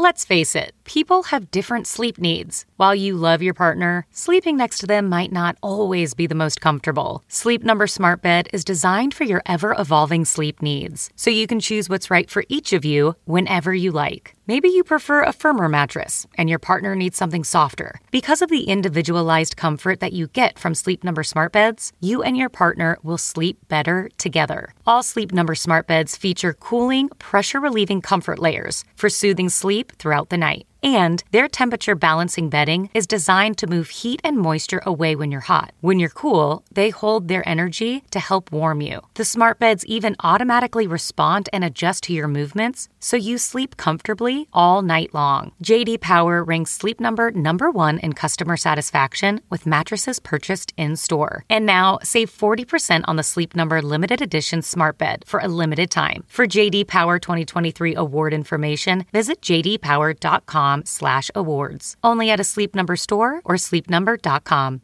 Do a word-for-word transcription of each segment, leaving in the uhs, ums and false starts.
Let's face it, people have different sleep needs. While you love your partner, sleeping next to them might not always be the most comfortable. Sleep Number Smart Bed is designed for your ever-evolving sleep needs, so you can choose what's right for each of you whenever you like. Maybe you prefer a firmer mattress and your partner needs something softer. Because of the individualized comfort that you get from Sleep Number Smart Beds, you and your partner will sleep better together. All Sleep Number Smart Beds feature cooling, pressure-relieving comfort layers for soothing sleep throughout the night. And their temperature balancing bedding is designed to move heat and moisture away when you're hot. When you're cool, they hold their energy to help warm you. The smart beds even automatically respond and adjust to your movements, so you sleep comfortably all night long. J D Power ranks Sleep Number number one in customer satisfaction with mattresses purchased in-store. And now, save forty percent on the Sleep Number limited edition smart bed for a limited time. For J D Power twenty twenty-three award information, visit j d power dot com slash awards. Only at a Sleep Number store or sleep number dot com.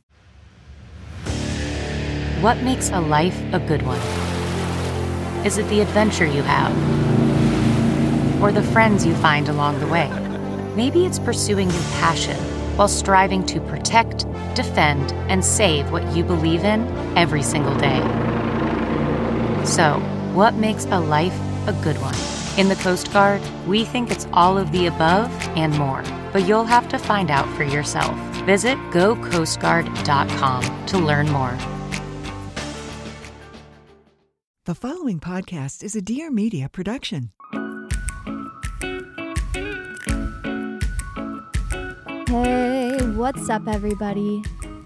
What makes a life a good one? Is it the adventure you have? Or the friends you find along the way? Maybe it's pursuing your passion while striving to protect, defend, and save what you believe in every single day. So, what makes a life a good one? In the Coast Guard, we think it's all of the above and more, but you'll have to find out for yourself. Visit go coast guard dot com to learn more. The following podcast is a Dear Media production. Hey, what's up, everybody?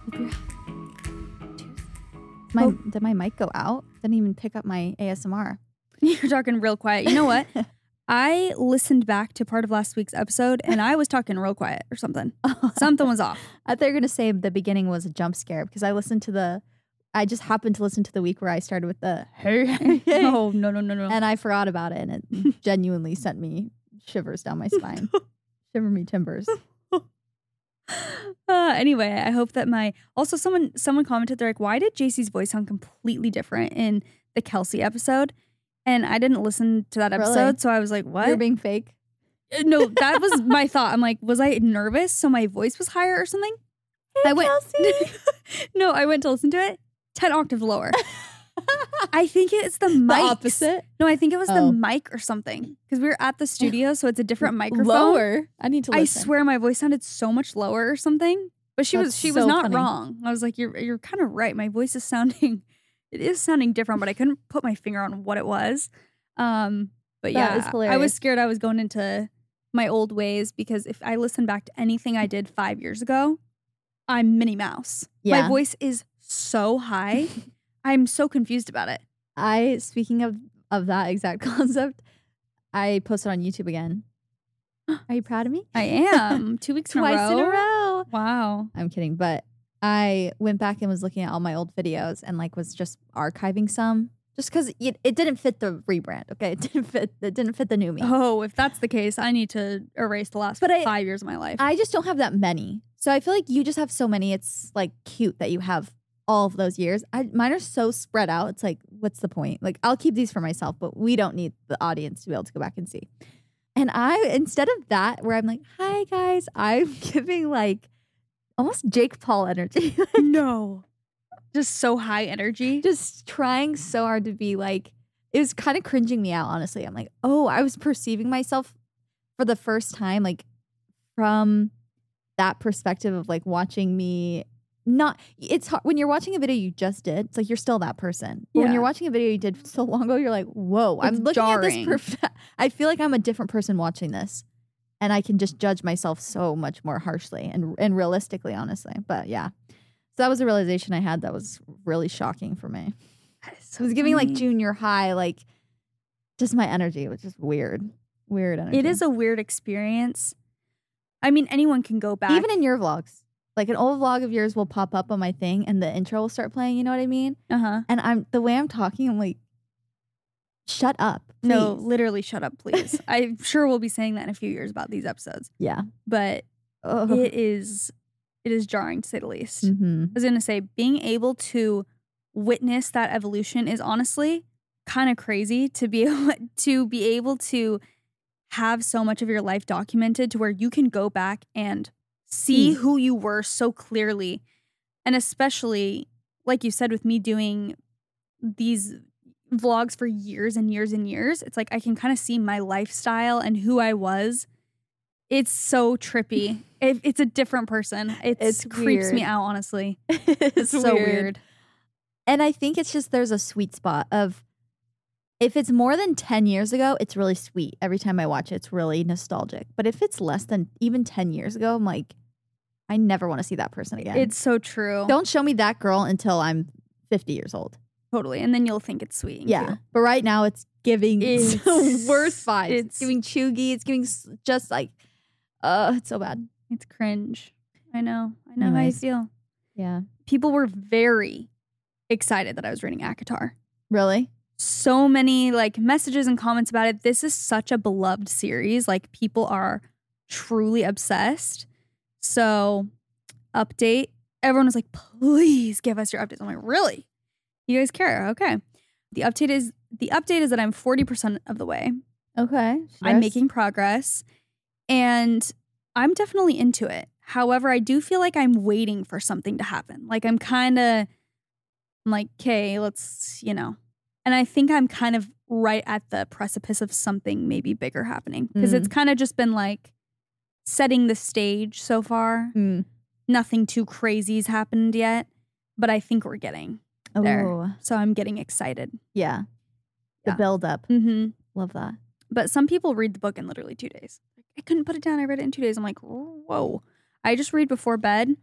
My, oh. Did my mic go out? Didn't even pick up my A S M R. You're talking real quiet. You know what? I listened back to part of last week's episode and I was talking real quiet or something. Something was off. I thought you were going to say the beginning was a jump scare because I listened to the, I just happened to listen to the week where I started with the, hey. No, no, no, no, no. And I forgot about it and it genuinely sent me shivers down my spine. Shiver me timbers. Uh, anyway, I hope that my, also someone, someone commented, they're like, why did J C's voice sound completely different in the Kelsey episode? And I didn't listen to that episode, Really? So I was like, what? You're being fake? No, that was my thought. I'm like, was I nervous so my voice was higher or something? Hey, I went, Kelsey. No, I went to listen to it ten octaves lower. I think it's the mic. The opposite? No, I think it was Oh. the mic or something. Because we were at the studio, so it's a different microphone. Lower? I need to listen. I swear my voice sounded so much lower or something. But she That's was she was so not funny. wrong. I was like, you're you're kind of right. My voice is sounding, it is sounding different, but I couldn't put my finger on what it was. Um, but That yeah, is I hilarious. was scared I was going into my old ways because if I listen back to anything I did five years ago, I'm Minnie Mouse. Yeah. My voice is so high. I'm so confused about it. I, speaking of, of that exact concept, I posted on YouTube again. Are you proud of me? I am. Two weeks Twice in a row. in a row. Wow. I'm kidding, but I went back and was looking at all my old videos and like was just archiving some just because it, it didn't fit the rebrand. Okay, it didn't fit. It didn't fit the new me. Oh, if that's the case, I need to erase the last But I- five years of my life. I just don't have that many, so I feel like you just have so many. It's like cute that you have all of those years. I, mine are so spread out. It's like, what's the point? Like, I'll keep these for myself, but we don't need the audience to be able to go back and see. And I, instead of that, where I'm like, hi guys, I'm giving like almost Jake Paul energy. no. Just so high energy. Just trying so hard to be like, it was kind of cringing me out, honestly. I'm like, oh, I was perceiving myself for the first time, like from that perspective of like watching me. Not, it's hard when you're watching a video you just did. It's like you're still that person. But when Yeah. you're watching a video you did so long ago, you're like, whoa, I'm It's looking jarring. at this. Perf- I feel like I'm a different person watching this. And I can just judge myself so much more harshly and and realistically, honestly. But yeah. So that was a realization I had that was really shocking for me. It was giving like junior high, like just my energy. It was just weird. Weird energy. It is a weird experience. I mean, anyone can go back. Even in your vlogs. Like an old vlog of yours will pop up on my thing and the intro will start playing, you know what I mean? Uh-huh. And I'm the way I'm talking, I'm like, shut up. Please. No, literally shut up, please. I'm sure we'll be saying that in a few years about these episodes. Yeah. But Oh. it is it is jarring to say the least. Mm-hmm. I was gonna say being able to witness that evolution is honestly kind of crazy to be able to be able to have so much of your life documented to where you can go back and see Mm. who you were so clearly. And especially, like you said, with me doing these vlogs for years and years and years, it's like I can kind of see my lifestyle and who I was. It's so trippy. It, it's a different person. It's, It's it creeps weird. me out, honestly. It's It's so weird. And I think it's just there's a sweet spot of if it's more than ten years ago, it's really sweet. Every time I watch it, it's really nostalgic. But if it's less than even ten years ago, I'm like, I never want to see that person again. It's so true. Don't show me that girl until I'm fifty years old. Totally. And then you'll think it's sweet. and Yeah. cute. But right now it's giving It's- the worst vibes. It's, it's- giving chuggy. It's giving s- just like, uh, it's so bad. It's cringe. I know. I know Anyways. how you feel. Yeah. People were very excited that I was reading ACOTAR. Really? So many like messages and comments about it. This is such a beloved series. Like people are truly obsessed. So, update. Everyone was like, please give us your updates. I'm like, really? You guys care? Okay. The update is the update is that I'm forty percent of the way. Okay. I'm making progress and I'm definitely into it. However, I do feel like I'm waiting for something to happen. Like I'm kind of I'm like, okay, let's, you know. And I think I'm kind of right at the precipice of something maybe bigger happening because Mm. it's kind of just been like setting the stage so far. Mm. Nothing too crazy's happened yet, but I think we're getting there. Ooh. So I'm getting excited. Yeah. The Yeah. build up. Mm-hmm. Love that. But some people read the book in literally two days. I couldn't put it down. I read it in two days. I'm like, whoa. I just read before bed.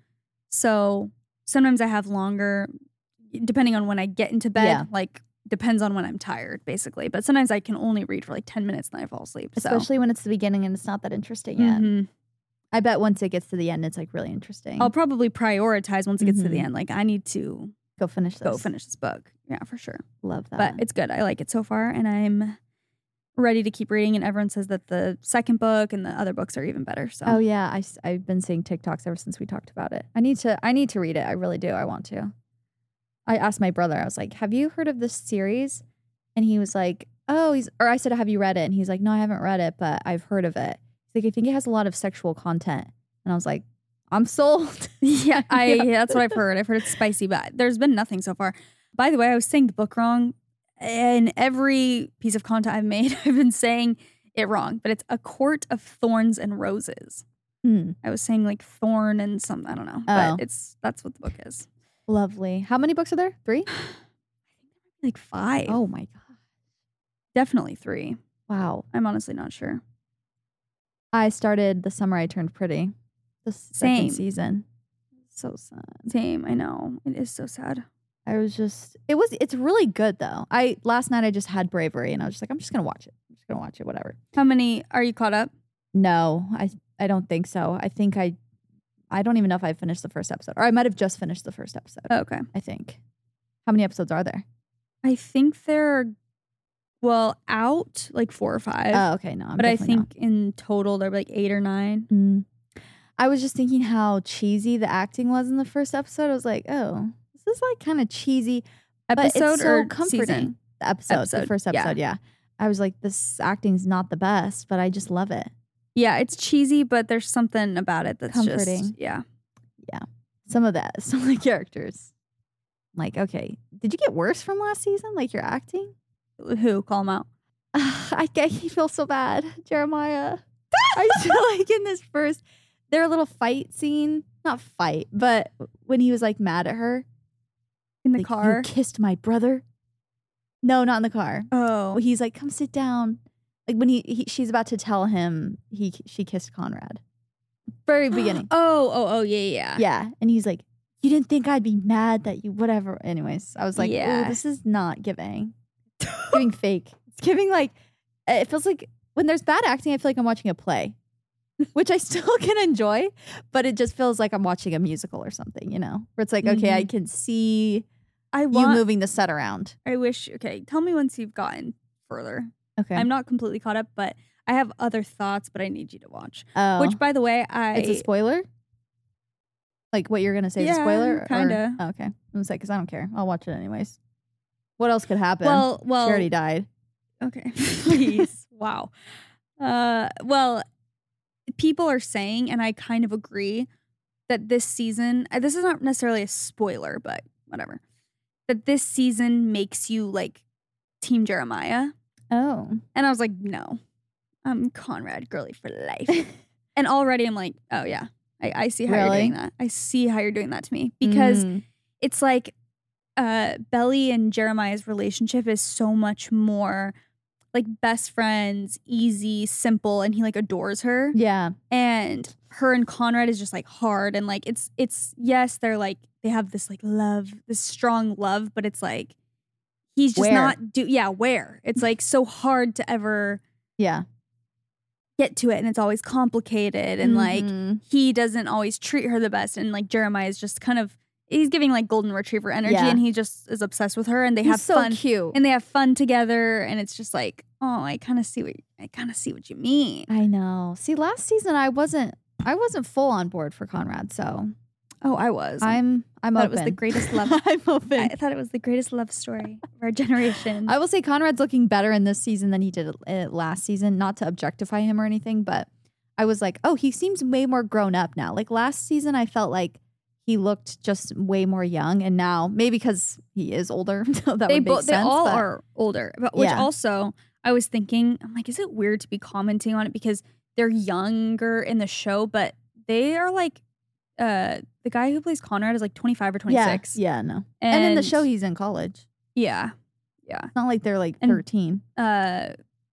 So sometimes I have longer, depending on when I get into bed. Yeah. Like, depends on when I'm tired, basically. But sometimes I can only read for like ten minutes and then I fall asleep. So. Especially when it's the beginning and it's not that interesting yet. Mhm. I bet once it gets to the end, it's like really interesting. I'll probably prioritize once it gets to the Mhm. end. Like, I need to go finish this. go finish this book. Yeah, for sure. Love that. But it's good. I like it so far. And I'm ready to keep reading. And everyone says that the second book and the other books are even better. So oh yeah, I, have been seeing TikToks ever since we talked about it. I need to. I need to read it. I really do. I want to. I asked my brother. I was like, "Have you heard of this series?" And he was like, "Oh, he's." Or I said, "Have you read it?" And he's like, "No, I haven't read it, but I've heard of it." He's like, "I think it has a lot of sexual content." And I was like, "I'm sold." yeah, I Yeah. yeah, that's what I've heard. I've heard it's spicy, but there's been nothing so far. By the way, I was saying the book wrong. In every piece of content I've made, I've been saying it wrong, but it's A Court of Thorns and Roses. Hmm. I was saying like thorn and some, I don't know, Oh. but it's that's what the book is. Lovely. How many books are there? Three? Like five. Oh my god. Definitely three. Wow. I'm honestly not sure. I started The Summer I Turned Pretty. The second Same. season. So sad. Same, I know. It is so sad. I was just, it was, it's really good though. I, last night I just had Bravery and I was just like, I'm just going to watch it. I'm just going to watch it, whatever. How many are you caught up? No, I, I don't think so. I think I, I don't even know if I finished the first episode or I might have just finished the first episode. Oh, okay. I think. How many episodes are there? I think they're, well, out like four or five. Oh, okay. No, I'm but I definitely think in total they're like eight or nine. not. Mm. I was just thinking how cheesy the acting was in the first episode. I was like, oh, this is like kind of cheesy. But Episode it's so or comforting. season? The episode, the Episode, first yeah. episode, yeah. I was like, this acting's not the best, but I just love it. Yeah, it's cheesy, but there's something about it that's Comforting. just yeah. Some of that, some of the characters. Like, okay, did you get worse from last season? Like your acting? Who? Call them out. I, I feel so bad, Jeremiah. I just feel like in this first, their little fight scene, not fight, but when he was like mad at her. In the Like, car. You kissed my brother? No, not in the car. Oh. Well, he's like, come sit down. Like when he, he she's about to tell him he she kissed Conrad. Very beginning. Oh, oh, oh, yeah, yeah. Yeah. And he's like, you didn't think I'd be mad that you whatever. Anyways, I was like, Yeah. oh, this is not giving. It's giving fake. It's giving like, it feels like when there's bad acting, I feel like I'm watching a play, which I still can enjoy, but it just feels like I'm watching a musical or something, you know, where it's like, okay, I Mhm. can see I you want. moving the set around. I wish. Okay, tell me once you've gotten further. Okay. I'm not completely caught up, but I have other thoughts. But I need you to watch. oh. Which, by the way, I It's a spoiler? Like what you're going to say is Yeah, a spoiler? or- kinda. Oh, okay. I'm going to say, because I don't care. I'll watch it anyways. What else could happen? well, she well. already died. Okay, please. Wow. Uh, well, people are saying, and I kind of agree, that this season, uh, this is not necessarily a spoiler, but whatever, that this season makes you like Team Jeremiah. Oh. And I was like, no, I'm Conrad girly for life. And already I'm like, oh yeah, I, I see how Really? you're doing that. I see how you're doing that to me. Because Mm. it's like uh, Belly and Jeremiah's relationship is so much more like best friends, easy, simple, and he like adores her. Yeah. And her and Conrad is just like hard and like it's it's yes, they're like they have this like love, this strong love, but it's like he's just Where? not do yeah, where? It's like so hard to ever Yeah. get to it and it's always complicated and like Mhm. he doesn't always treat her the best and like Jeremiah is just kind of he's giving like golden retriever energy Yeah. and he just is obsessed with her and they He's have so fun cute. and they have fun together and it's just like oh I kind of see what I kind of see what you mean. I know. See, last season I wasn't I wasn't full on board for Conrad, so Oh, I was. I'm I'm thought open. it was the greatest love. I'm open. I thought it was the greatest love story of our generation. I will say Conrad's looking better in this season than he did uh, last season. Not to objectify him or anything, but I was like, oh, he seems way more grown up now. Like last season, I felt like he looked just way more young, and now maybe because he is older, so that they would make both they sense. all but- are older, but which Yeah. also I was thinking, I'm like, is it weird to be commenting on it because they're younger in the show, but they are like, uh, the guy who plays Conrad is like twenty-five or twenty-six. Yeah, yeah, no. and, And, in the show, he's in college. yeah, yeah. It's not like they're like And- thirteen. Uh,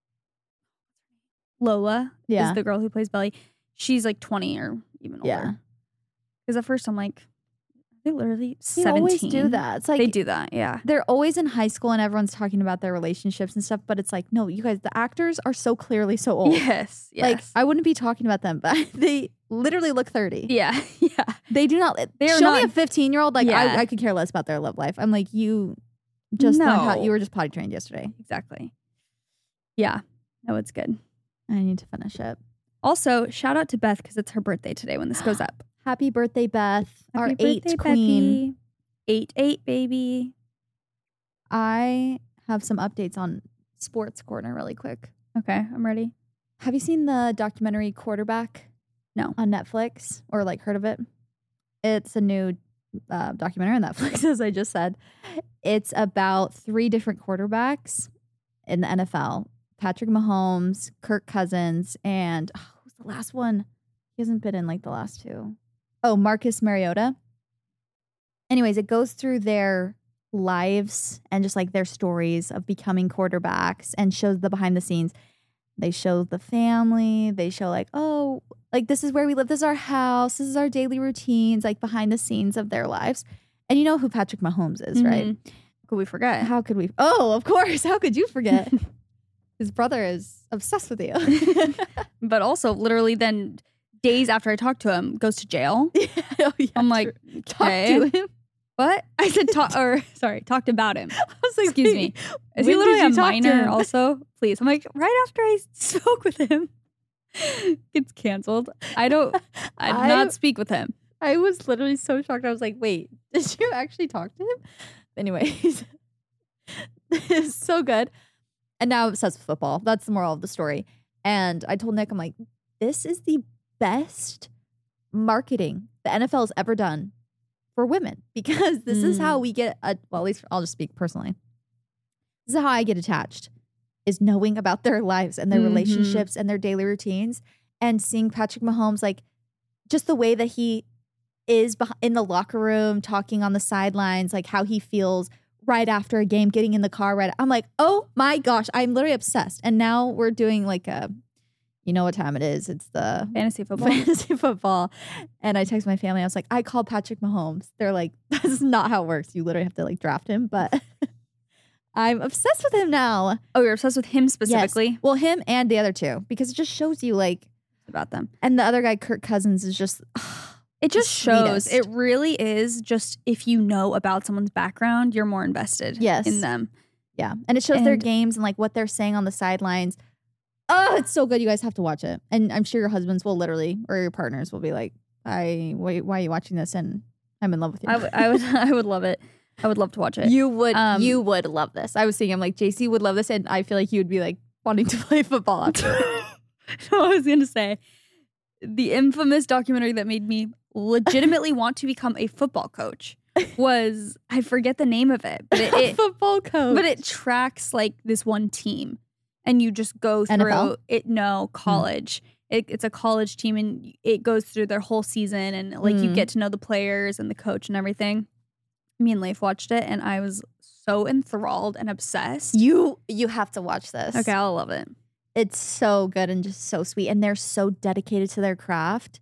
Lola Yeah. is the girl who plays Belly. She's like twenty or even older. Yeah. Because at first I'm like, they're literally They seventeen. always do that. It's like They do that, yeah. they're always in high school and everyone's talking about their relationships and stuff, but it's like, no, you guys, the actors are so clearly so old. Yes, yes. Like, I wouldn't be talking about them, but they literally look thirty. yeah, yeah. They do not. They are show me not- a fifteen year old. Like, Yeah. I, I could care less about their love life. I'm like, you just learned how No. you were just potty trained yesterday. Exactly. Yeah. No, it's good. I need to finish it. Also, shout out to Beth because it's her birthday today when this goes up. Happy birthday, Beth, our Happy eight birthday, queen. Bethy. Eight, eight, baby. I have some updates on Sports Corner really quick. Okay, I'm ready. Have you seen the documentary Quarterback? No. On Netflix or like heard of it? It's a new uh, documentary on Netflix, as I just said. It's about three different quarterbacks in the N F L. Patrick Mahomes, Kirk Cousins, and oh, who's the last one? He hasn't been in like the last two. Oh, Marcus Mariota. Anyways, it goes through their lives and just like their stories of becoming quarterbacks and shows the behind the scenes. They show the family. They show like, oh, like this is where we live. This is our house. This is our daily routines, like behind the scenes of their lives. And you know who Patrick Mahomes is, right? Mhm. Could we forget? How could we? Oh, of course. How could you forget? His brother is obsessed with you. But also, literally, then days after I talked to him, goes to jail. Oh, yeah, I'm like, true. Talk okay. to him. What? I said, talk, or sorry, talked about him. I was like, Excuse wait, me. Is when he literally did a you talk to minor him? also? Please. I'm like, right after I spoke with him, gets canceled. I don't, I did I- not speak with him. I was literally so shocked. I was like, wait, did you actually talk to him? Anyways, it's so good. And now I'm obsessed with football. That's the moral of the story. And I told Nick, I'm like, this is the best marketing the N F L has ever done for women because this is Mm. how we get, a, well, at least I'll just speak personally. This is how I get attached, is knowing about their lives and their Mhm. relationships and their daily routines and seeing Patrick Mahomes, like just the way that he is beh- in the locker room, talking on the sidelines, like how he feels right after a game, getting in the car. Right, I'm like, oh my gosh, I'm literally obsessed. And now we're doing like a, you know what time it is? It's the Fantasy football. fantasy football. And I text my family. I was like, I called Patrick Mahomes. They're like, that's not how it works. You literally have to like draft him. But I'm obsessed with him now. Oh, you're obsessed with him specifically? Yes. Well, him and the other two, because it just shows you like, About them. and the other guy, Kirk Cousins, is just. It just the shows. sweetest. It really is just if you know about someone's background, you're more invested Yes. in them. Yeah. And it shows their And- games and like what they're saying on the sidelines. Oh, it's so good. You guys have to watch it. And I'm sure your husbands will literally, or your partners will be like, I wait, why are you watching this? And I'm in love with you. I, w- I would I would love it. I would love to watch it. You would, Um, you would love this. I was thinking, I'm like, J C would love this. And I feel like he would be like wanting to play football after. No, I was going to say the infamous documentary that made me legitimately want to become a football coach was, I forget the name of it, but it, it football coach. but it tracks like this one team and you just go through N F L? it. No, college. Mm. It, it's a college team and it goes through their whole season and like mm. you get to know the players and the coach and everything. Me and Leif watched it and I was so enthralled and obsessed. You you have to watch this. Okay, I'll love it. It's so good and just so sweet. And they're so dedicated to their craft.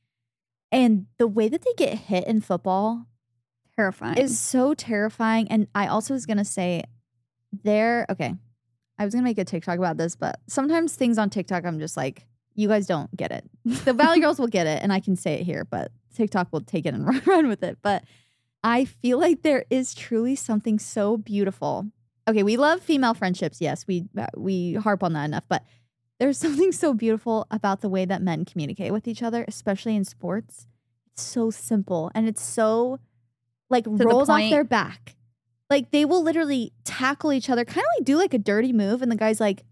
And the way that they get hit in football terrifying. is so terrifying. And I also was going to say, they're, okay, I was going to make a TikTok about this, but sometimes things on TikTok, I'm just like, you guys don't get it. The Valley Girls will get it, and I can say it here, but TikTok will take it and run, run with it. But I feel like there is truly something so beautiful. Okay, we love female friendships. Yes, we uh, we harp on that enough. But there's something so beautiful about the way that men communicate with each other, especially in sports. It's so simple, and it's so, like, To rolls the off point. their back. Like, they will literally tackle each other, kind of like do like a dirty move, and the guy's like,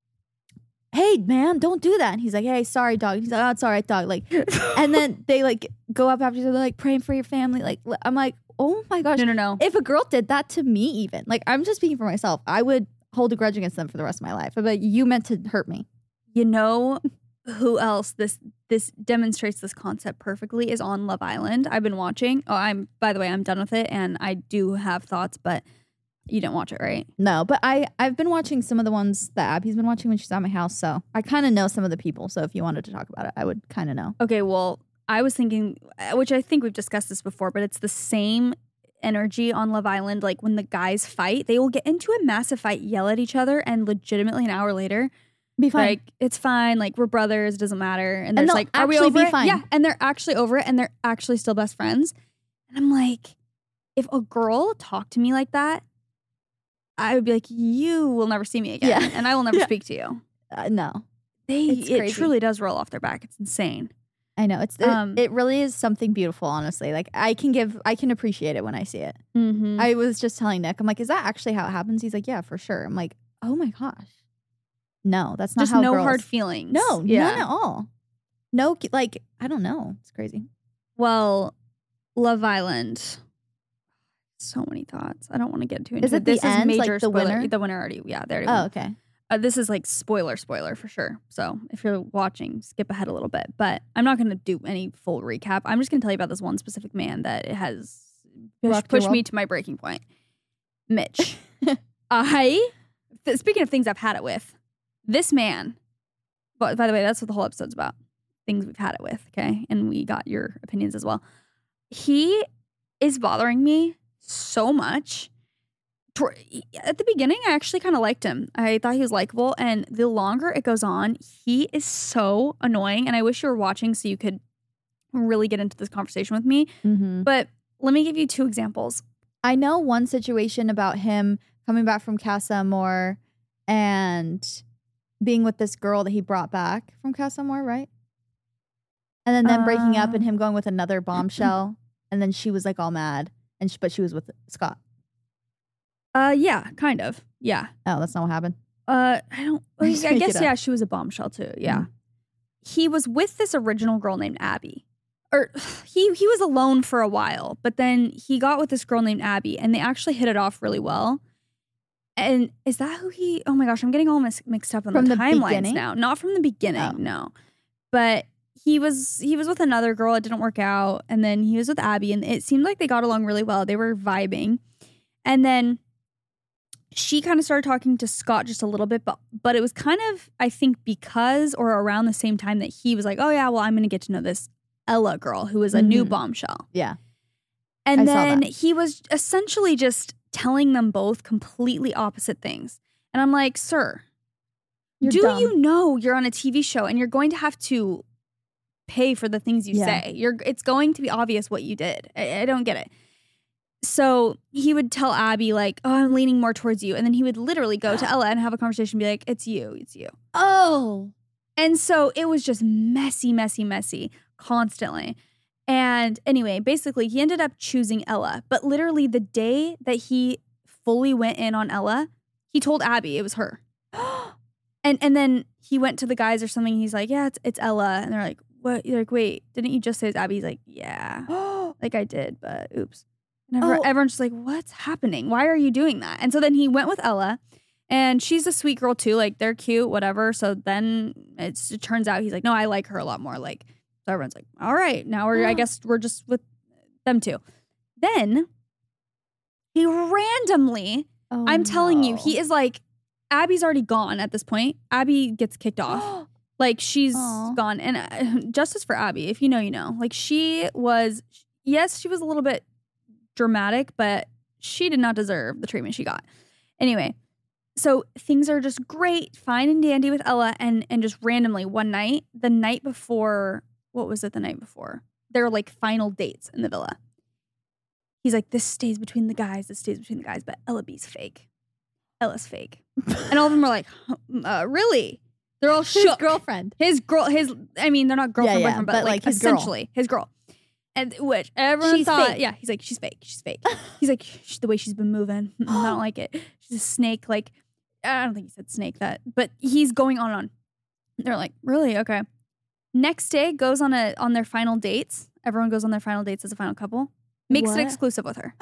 hey, man, don't do that. And he's like, hey, sorry, dog. He's like, oh, it's all right, dog. Like, and then they like go up after each other, like praying for your family. Like, I'm like, oh my gosh. No, no, no. If a girl did that to me, even, like, I'm just speaking for myself, I would hold a grudge against them for the rest of my life. I'd be like, you meant to hurt me. You know who else this this demonstrates this concept perfectly is on Love Island. I've been watching. Oh, I'm by the way, I'm done with it and I do have thoughts, but you didn't watch it, right? No, but I, I've been watching some of the ones that Abby's been watching when she's at my house. So I kind of know some of the people. So if you wanted to talk about it, I would kind of know. Okay, well, I was thinking, which I think we've discussed this before, but it's the same energy on Love Island. Like when the guys fight, they will get into a massive fight, yell at each other, and legitimately an hour later, Be fine. like, it's fine. Like, we're brothers. It doesn't matter. And And there's they'll like, are we actually over be it? fine. Yeah, and they're actually over it, and they're actually still best friends. And I'm like, if a girl talked to me like that, I would be like, you will never see me again, Yeah. and I will never Yeah. speak to you. Uh, no, They, It's it crazy. truly does roll off their back. It's insane. I know. It's, Um, it, it really is something beautiful, honestly. Like, I can give, I can appreciate it when I see it. Mm-hmm. I was just telling Nick, I'm like, is that actually how it happens? He's like, yeah, for sure. I'm like, oh my gosh. No, that's not Just how no girls. hard feelings. No, yeah. none at all. No, like, I don't know. It's crazy. Well, Love Island. So many thoughts. I don't want to get too into Is it it. the This end, is like major the spoiler. winner? The winner already. Yeah, they already Oh, won. okay. Uh, this is like spoiler, spoiler for sure. So if you're watching, skip ahead a little bit. But I'm not going to do any full recap. I'm just going to tell you about this one specific man that has push, Rocked your pushed me world? to my breaking point. Mitch. I, th- speaking of things I've had it with, this man, but by the way, that's what the whole episode's about. Things we've had it with, okay? And we got your opinions as well. He is bothering me so much. Tor- At the beginning, I actually kind of liked him. I thought he was likable. And the longer it goes on, he is so annoying. And I wish you were watching so you could really get into this conversation with me. Mm-hmm. But let me give you two examples. I know one situation about him coming back from Casa Amor and being with this girl that he brought back from Casa Amor, right? And then them breaking up and him going with another bombshell. And then she was like all mad. and she, But she was with Scott. Uh, yeah, kind of. Yeah. Oh, that's not what happened? Uh, I don't. I I just make guess it up. yeah, she was a bombshell too. Yeah. Mhm. He was with this original girl named Abby, or he he was alone for a while, but then he got with this girl named Abby, and they actually hit it off really well. And is that who he? Oh my gosh, I'm getting all mis- mixed up on From the the timelines beginning? now. Not from the beginning, Oh. no. But he was he was with another girl. It didn't work out, and then he was with Abby, and it seemed like they got along really well. They were vibing, and then she kind of started talking to Scott just a little bit, but but it was kind of, I think, because or around the same time that he was like, oh yeah, well, I'm going to get to know this Ella girl who is a new Mhm. bombshell. Yeah. And I saw then that. he was essentially just telling them both completely opposite things. And I'm like, sir, You're do dumb. you know you're on a T V show and you're going to have to pay for the things you Yeah. say? You're it's going to be obvious what you did. I, I don't get it. So he would tell Abby, like, oh, I'm leaning more towards you. And then he would literally go to Ella and have a conversation and be like, it's you, it's you. Oh. And so it was just messy, messy, messy constantly. And anyway, basically, he ended up choosing Ella. But literally the day that he fully went in on Ella, he told Abby it was her. And and then he went to the guys or something. He's like, yeah, it's, it's Ella. And they're like, what? They're like, wait, didn't you just say it's Abby? He's like, yeah, like I did, but oops. And ever, Oh. everyone's just like, what's happening? Why are you doing that? And so then he went with Ella, and she's a sweet girl too. Like they're cute, whatever. So then it's, it turns out he's like, no, I like her a lot more. Like so everyone's like, all right, now we're I guess we're just with them two. Then he randomly, Oh, I'm telling you, no. he is like, Abby's already gone at this point. Abby gets kicked off. Like she's Aw. gone. And uh, justice for Abby, if you know, you know. Like she was, yes, she was a little bit dramatic, but she did not deserve the treatment she got. Anyway, so things are just great, fine and dandy with Ella, and and just randomly one night, the night before, what was it the night before? Their like final dates in the villa. He's like, this stays between the guys, this stays between the guys, but Ella B's fake. Ella's fake. And all of them are like, uh, really? They're all His shook. girlfriend. His girl, his, I mean, they're not girlfriend, Yeah, yeah, boyfriend, but, but, like, like, his girl. essentially his girl. And which everyone She's thought, fake. yeah, he's like, she's fake, she's fake. He's like, "Sh- the way she's been moving, mm, I don't like it. She's a snake. Like, I don't think he said snake that, but he's going on and on. They're like, really? Okay. Next day goes on a on their final dates. Everyone goes on their final dates as a final couple. Makes What? it exclusive with her.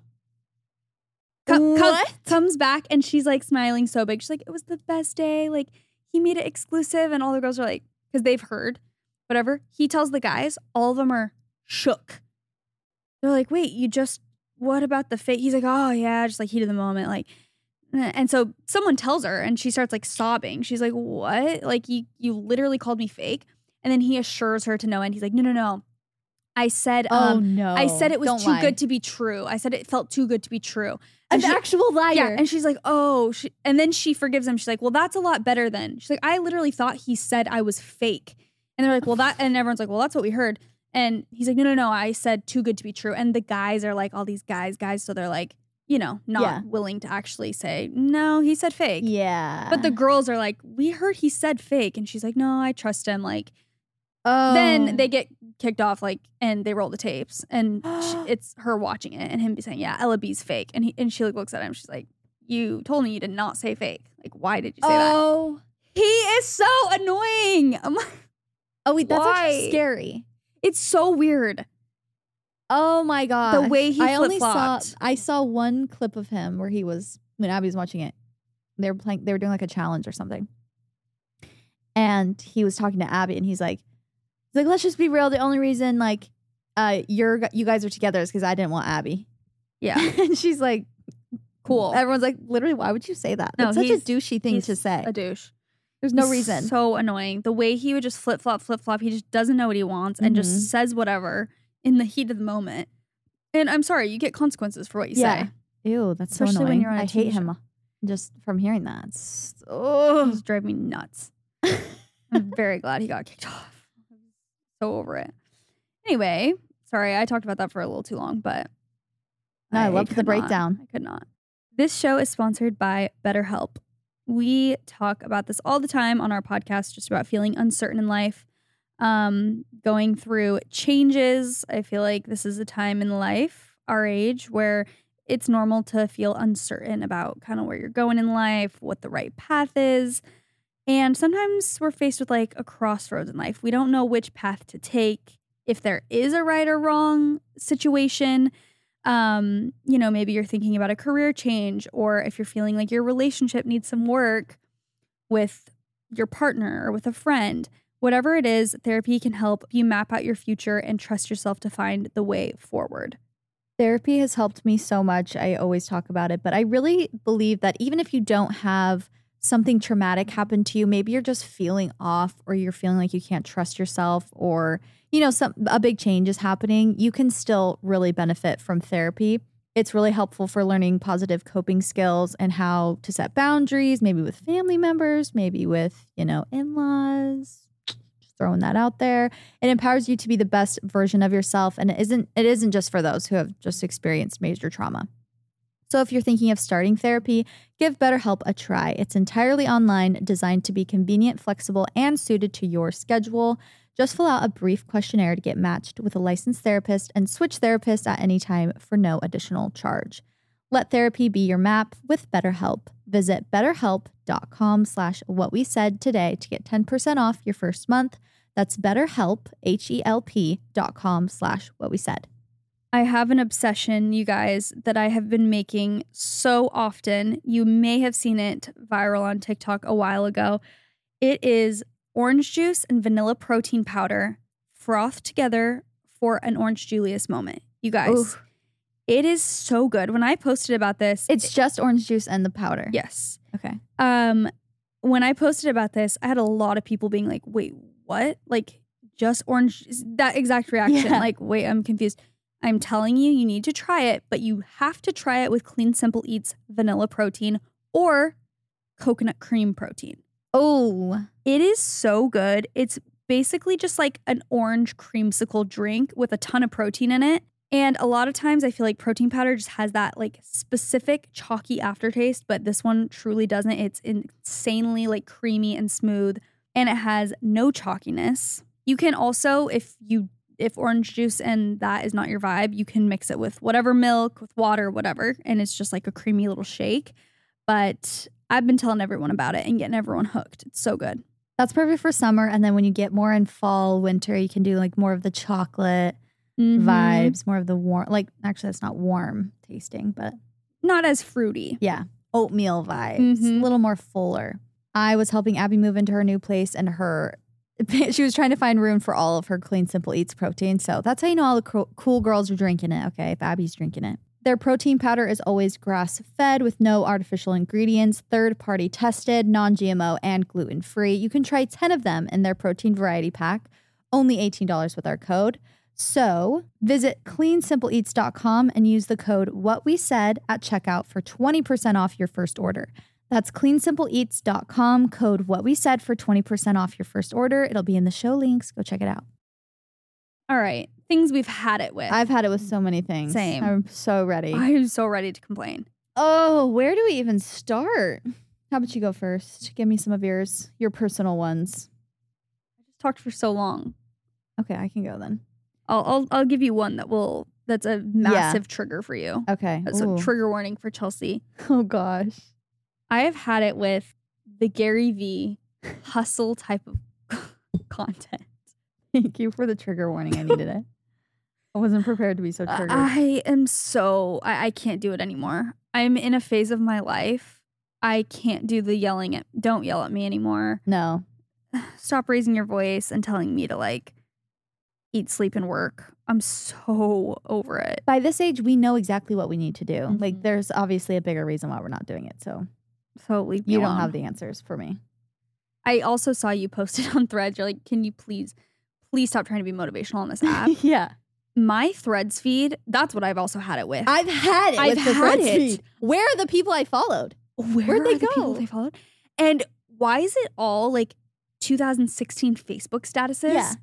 Com- com- What? comes back and she's like smiling so big. She's like, it was the best day. Like he made it exclusive, and all the girls are like, because they've heard, whatever. He tells the guys, all of them are shook. They're like, wait, you just, what about the fake? He's like, oh yeah, just like heat of the moment, like. And so someone tells her, and she starts like sobbing. She's like, what? Like you, you literally called me fake. And then he assures her to no end. He's like, no, no, no. I said, Oh um, no! I said it was Don't too lie. good to be true. I said it felt too good to be true. An And she- actual liar. Yeah, and she's like, oh, she, and then she forgives him. She's like, well, that's a lot better then. She's like, I literally thought he said I was fake. And they're like, well, that, and everyone's like, well, that's what we heard. And he's like, no, no, no, I said too good to be true. And the guys are like, all these guys, guys, so they're like, you know, not Yeah. willing to actually say, no, he said fake. yeah. But the girls are like, we heard he said fake. And she's like, no, I trust him. Like, oh. then they get kicked off, like, and they roll the tapes, and sh it's her watching it, and him saying, "Yeah, Ella B's fake," and he and she like looks at him. She's like, "You told me you did not say fake. Like, why did you say that?" Oh. He is so annoying. I'm like, Oh wait, that's Why? actually scary. it's so weird. Oh my god. The way he I only saw flip-flopped. I saw one clip of him where he was when Abby was watching it. They were playing they were doing like a challenge or something. And he was talking to Abby and he's like he's like, let's just be real. The only reason like uh you're you guys are together is because I didn't want Abby. Yeah, And she's like, cool. everyone's like, literally, why would you say that? No, That's such a he's- douchey thing He's to say. a douche. There's no He's reason. So annoying. The way he would just flip flop, flip flop. He just doesn't know what he wants and Mhm. just says whatever in the heat of the moment. And I'm sorry, you get consequences for what you Yeah. say. Ew, that's so Especially when annoying. you're on a I T V hate show. him just from hearing that. It's, oh. Just drive me nuts. I'm very glad he got kicked off. So over it. Anyway, sorry, I talked about that for a little too long, but No, I loved the could not. breakdown. I could not. This show is sponsored by BetterHelp. We talk about this all the time on our podcast, just about feeling uncertain in life, um, going through changes. I feel like this is a time in life, our age, where it's normal to feel uncertain about kind of where you're going in life, what the right path is. And sometimes we're faced with like a crossroads in life. We don't know which path to take, if there is a right or wrong situation. Um, you know, maybe you're thinking about a career change, or if you're feeling like your relationship needs some work with your partner or with a friend. Whatever it is, therapy can help you map out your future and trust yourself to find the way forward. Therapy has helped me so much. I always talk about it, but I really believe that even if you don't have something traumatic happen to you, maybe you're just feeling off, or you're feeling like you can't trust yourself, or you know, some a big change is happening, you can still really benefit from therapy. It's really helpful for learning positive coping skills and how to set boundaries, maybe with family members, maybe with, you know, in-laws. Just throwing that out there. It empowers you to be the best version of yourself, and it isn't it isn't just for those who have just experienced major trauma. So if you're thinking of starting therapy, give BetterHelp a try. It's entirely online, designed to be convenient, flexible, and suited to your schedule. Just fill out a brief questionnaire to get matched with a licensed therapist and switch therapists at any time for no additional charge. Let therapy be your map with BetterHelp. Visit betterhelp.com slash what we said today to get ten percent off your first month. That's BetterHelp, H-E-L-P dot com slash what we said. I have an obsession, you guys, that I have been making so often. You may have seen it viral on TikTok a while ago. It is orange juice and vanilla protein powder frothed together for an Orange Julius moment. You guys, Oof. It is so good. When I posted about this, It's it, just orange juice and the powder. yes. Okay. Um, when I posted about this, I had a lot of people being like, "Wait, what? Like just orange?" That exact reaction. Yeah. Like, wait, I'm confused. I'm telling you, you need to try it, but you have to try it with Clean Simple Eats vanilla protein or coconut cream protein. Oh, It is so good. It's basically just like an orange creamsicle drink with a ton of protein in it. And a lot of times I feel like protein powder just has that like specific chalky aftertaste, but this one truly doesn't. It's insanely like creamy and smooth, and it has no chalkiness. You can also, if you if orange juice and that is not your vibe, you can mix it with whatever milk, with water, whatever, and it's just like a creamy little shake. But I've been telling everyone about it and getting everyone hooked. It's so good. that's perfect for summer. And then when you get more in fall, winter, you can do like more of the chocolate Mhm. vibes, more of the warm, like actually that's not warm tasting, but Not as fruity. yeah, oatmeal vibes, Mhm. a little more fuller. I was helping Abby move into her new place and her, she was trying to find room for all of her Clean Simple Eats protein. So that's how you know all the co- cool girls are drinking it, okay, if Abby's drinking it. Their protein powder is always grass-fed with no artificial ingredients, third-party tested, non-G M O, and gluten-free. You can try ten of them in their protein variety pack, only eighteen dollars with our code. So visit clean simple eats dot com and use the code WhatWeSaid at checkout for twenty percent off your first order. That's clean simple eats dot com, code WhatWeSaid for twenty percent off your first order. It'll be in the show links. Go check it out. All right. Things we've had it with. I've had it with so many things. Same. I'm so ready. I'm so ready to complain. Oh, where do we even start? How about you go first? Give me some of yours, your personal ones. I just talked for so long. Okay, I can go then. I'll I'll, I'll give you one that will that's a massive trigger for you. Okay. So Ooh. trigger warning for Chelsea. Oh gosh. I have had it with the Gary V hustle type of content. Thank you for the trigger warning. I needed it. I wasn't prepared to be so triggered. I am so I, I can't do it anymore. I'm in a phase of my life. I can't do the yelling at don't yell at me anymore. no. Stop raising your voice and telling me to like eat, sleep, and work. I'm so over it. By this age, we know exactly what we need to do. Mhm. Like, there's obviously a bigger reason why we're not doing it. So So leave me you alone. don't have the answers for me. I also saw you posted on Threads. You're like, can you please, please stop trying to be motivational on this app? yeah. My Threads feed, that's what I've also had it with. I've had it I've with the had Threads it. feed. Where are the people I followed? Where Where'd they are the people go? they followed? And why is it all like two thousand sixteen Facebook statuses? Yeah.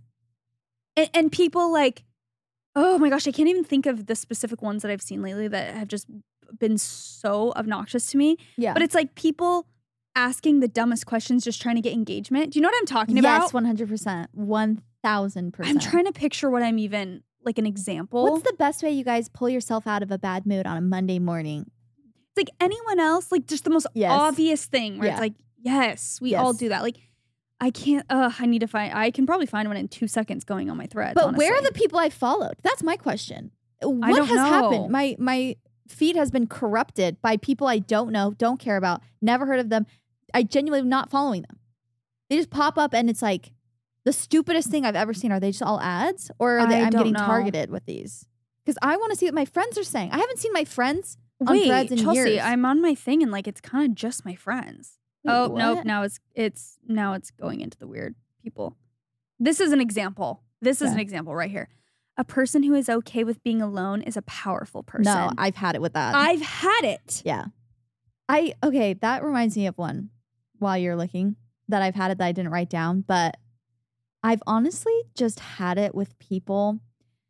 And, and people like, oh my gosh, I can't even think of the specific ones that I've seen lately that have just been so obnoxious to me. Yeah. But it's like people asking the dumbest questions, just trying to get engagement. Do you know what I'm talking yes, about? one hundred percent. one thousand percent. I'm trying to picture what I'm even, like an example. What's the best way you guys pull yourself out of a bad mood on a Monday morning? It's like anyone else, like just the most Yes. obvious thing where Yeah. it's like, yes, we all Yes. do that. Like, I can't, uh, I need to find, I can probably find one in two seconds going on my threads. But where are honestly. the people I followed? That's my question. What don't has know. happened? My my feed has been corrupted by people I don't know, don't care about, never heard of them. I genuinely am not following them. They just pop up and it's like the stupidest thing I've ever seen. Are they just all ads? Or are they, I I'm don't getting know. targeted with these? Because I want to see what my friends are saying. I haven't seen my friends on Wait, Threads in Chelsea, years. I'm on my thing and like it's kind of just my friends. Wait, oh nope, what? now it's it's now it's going into the weird people. This is an example. This is Yeah. an example right here. A person who is okay with being alone is a powerful person. No, I've had it with that. I've had it. Yeah. I, okay, that reminds me of one while you're looking that I've had it that I didn't write down, but I've honestly just had it with people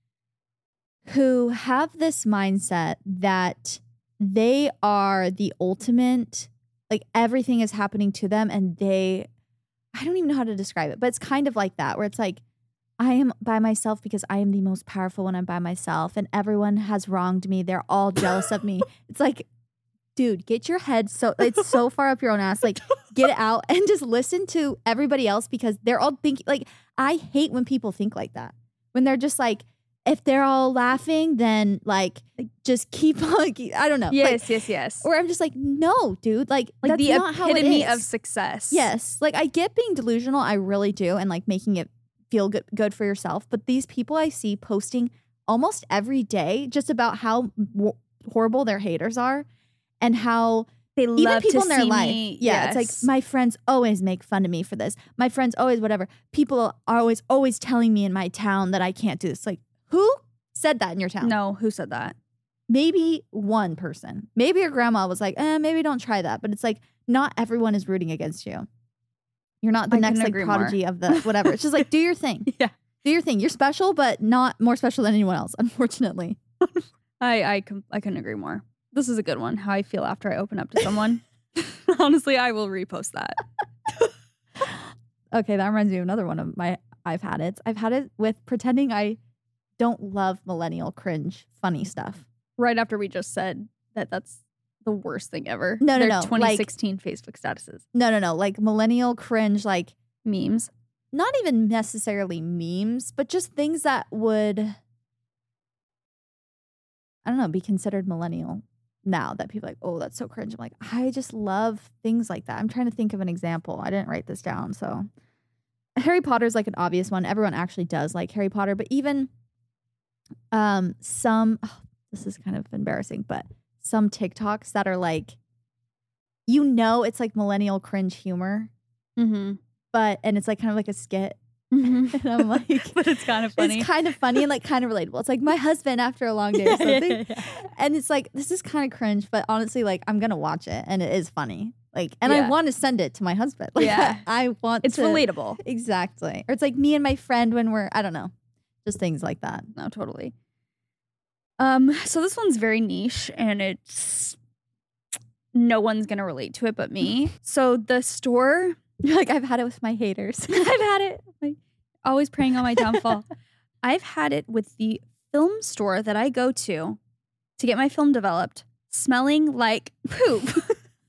who have this mindset that they are the ultimate, like everything is happening to them and they, I don't even know how to describe it, but it's kind of like that where it's like, I am by myself because I am the most powerful when I'm by myself and everyone has wronged me. They're all jealous of me. It's like, dude, get your head so it's so far up your own ass. Like, get it out and just listen to everybody else because they're all thinking like I hate when people think like that. When they're just like, if they're all laughing, then like just keep on. I don't know. Yes, like, yes, yes. Or I'm just like, no, dude. Like, Like that's the not how it epitome is. of success. Yes. Like, I get being delusional. I really do. And like making it feel good, good for yourself. But these people I see posting almost every day just about how w- horrible their haters are and how They even love people to in their see life. me. Yeah. Yes. It's like my friends always make fun of me for this. My friends always whatever. People are always, always telling me in my town that I can't do this. Like, who said that in your town? No, who said that? Maybe one person. Maybe your grandma was like, eh, maybe don't try that. But it's like, not everyone is rooting against you. You're not the I next couldn't like agree prodigy more. of the whatever. It's just like, do your thing. Yeah. Do your thing. You're special, but not more special than anyone else, unfortunately. I I, com- I couldn't agree more. This is a good one. How I feel after I open up to someone. Honestly, I will repost that. Okay, that reminds me of another one of my I've had it. I've had it with pretending I don't love millennial cringe funny stuff. Right after we just said that that's the worst thing ever. No, no, Their no, twenty sixteen Facebook statuses. No, no, no. Like millennial cringe, like Memes. not even necessarily memes, but just things that would, I don't know, be considered millennial now that people are like, oh, that's so cringe. I'm like, I just love things like that. I'm trying to think of an example. I didn't write this down. So Harry Potter is like an obvious one. Everyone actually does like Harry Potter, but even um, some, oh, this is kind of embarrassing, but some TikToks that are like, you know, it's like millennial cringe humor, Mm-hmm. but, and it's like kind of like a skit. Mm-hmm. And I'm like, But it's kind of funny. it's kind of funny and like kind of relatable. It's like my husband after a long day or Yeah, yeah, something. yeah. And it's like, this is kind of cringe, but honestly, like I'm going to watch it and it is funny. Like, and Yeah. I want to send it to my husband. Like, Yeah. I want It's to. relatable. Exactly. Or it's like me and my friend when we're, I don't know, just things like that. No, totally. Um, so this one's very niche and it's no one's gonna relate to it but me. So the store, Like I've had it with my haters. I've had it, like always preying on my downfall. I've had it with the film store that I go to to get my film developed, smelling like poop.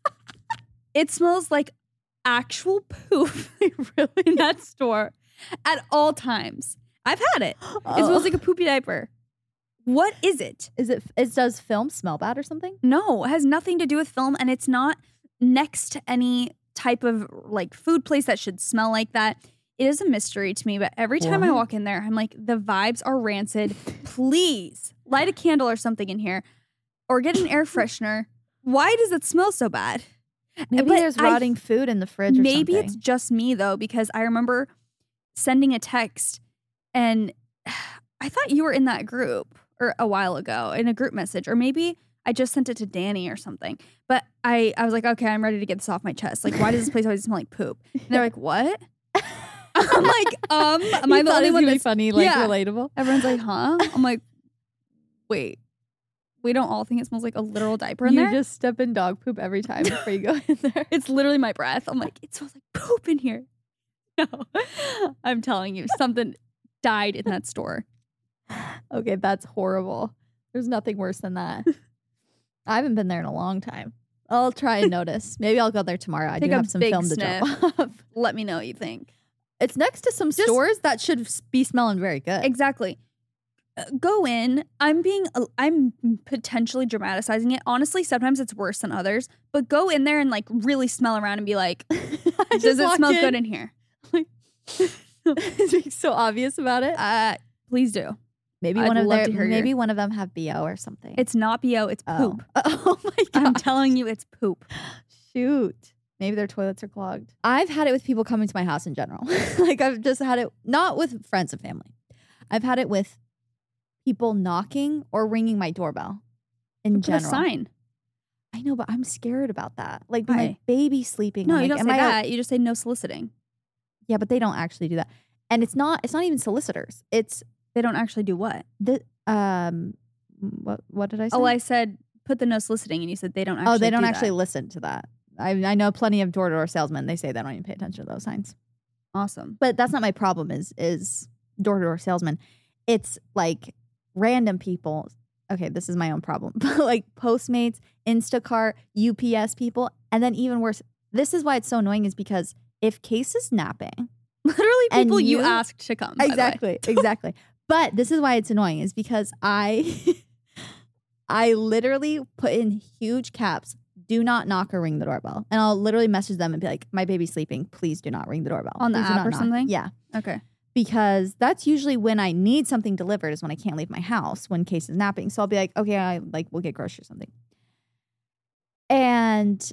It smells like actual poop really in that store at all times. I've had it. It smells like a poopy diaper. What is it? Is it, it does film smell bad or something? No, it has nothing to do with film, and it's not next to any type of like food place that should smell like that. It is a mystery to me, but every time I What? walk in there, I'm like, the vibes are rancid. Please light a candle or something in here, or get an air freshener. Why does it smell so bad? Maybe But there's I- rotting food in the fridge or Maybe something. it's just me though, because I remember sending a text, and I thought you were in that group or a while ago in a group message, or maybe I just sent it to Danny or something. But I, I was like, okay, I'm ready to get this off my chest. Like, why does this place always smell like poop? And they're like, what? I'm like, um, am I You the thought only it was one gonna be that's funny, like Yeah. relatable? Everyone's like, huh? I'm like, wait, we don't all think it smells like a literal diaper in You there? just step in dog poop every time before you go in there. It's literally my breath. I'm like, it smells like poop in here. No, I'm telling you, something died in that store. Okay, that's horrible. There's nothing worse than that. I haven't been there in a long time. I'll try and notice. Maybe I'll go there tomorrow. I Take do a have some big film to sniff. drop off. Let me know what you think. It's next to some stores that should s- be smelling very good. Exactly. Uh, go in. I'm being, uh, I'm potentially dramatizing it. Honestly, sometimes it's worse than others. But go in there and like really smell around and be like, I does just it walk smell in, good in here? being so obvious about it. Uh, please do. Maybe I'd one of love their, to hear your- maybe one of them have B O or something. It's not B O, it's oh. poop. Oh my god! I'm telling you, it's poop. Shoot. Maybe their toilets are clogged. I've had it with people coming to my house in general. Like I've just had it, not with friends and family. I've had it with people knocking or ringing my doorbell in Put a general. sign. I know, but I'm scared about that. Like when my Why? baby's sleeping. No, I'm you like, don't am say I o- that. You just say no soliciting. Yeah, but they don't actually do that. And it's not. It's not even solicitors. It's They don't actually do what? the um. What what did I say? Oh, I said put the no soliciting, and you said they don't actually oh, they don't do actually that. listen to that. I I know plenty of door to door salesmen. They say they don't even pay attention to those signs. Awesome. But that's not my problem. Is is door-to-door salesman. It's like random people. Okay, this is my own problem. But like Postmates, Instacart, U P S people, and then even worse, this is why it's so annoying is because if Case is napping, Literally people you, you- asked to come. by the way. exactly, exactly. But this is why it's annoying is because I, I literally put in huge caps, do not knock or ring the doorbell. And I'll literally message them and be like, my baby's sleeping. Please do not ring the doorbell. On the Please do app not or knock." something? Yeah. Okay. Because that's usually when I need something delivered is when I can't leave my house when Case is napping. So I'll be like, okay, I like we'll get groceries or something. And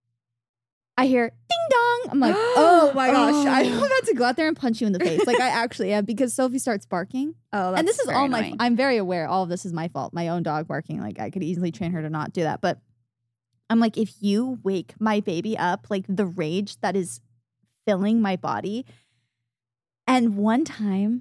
I hear ding dong. I'm like, oh my gosh, Oh. I'm about to go out there and punch you in the face. Like I actually am because Sophie starts barking. Oh, that's And this is very all my annoying. I'm very aware all of this is my fault. My own dog barking. Like I could easily train her to not do that. But I'm like, if you wake my baby up, like the rage that is filling my body. And one time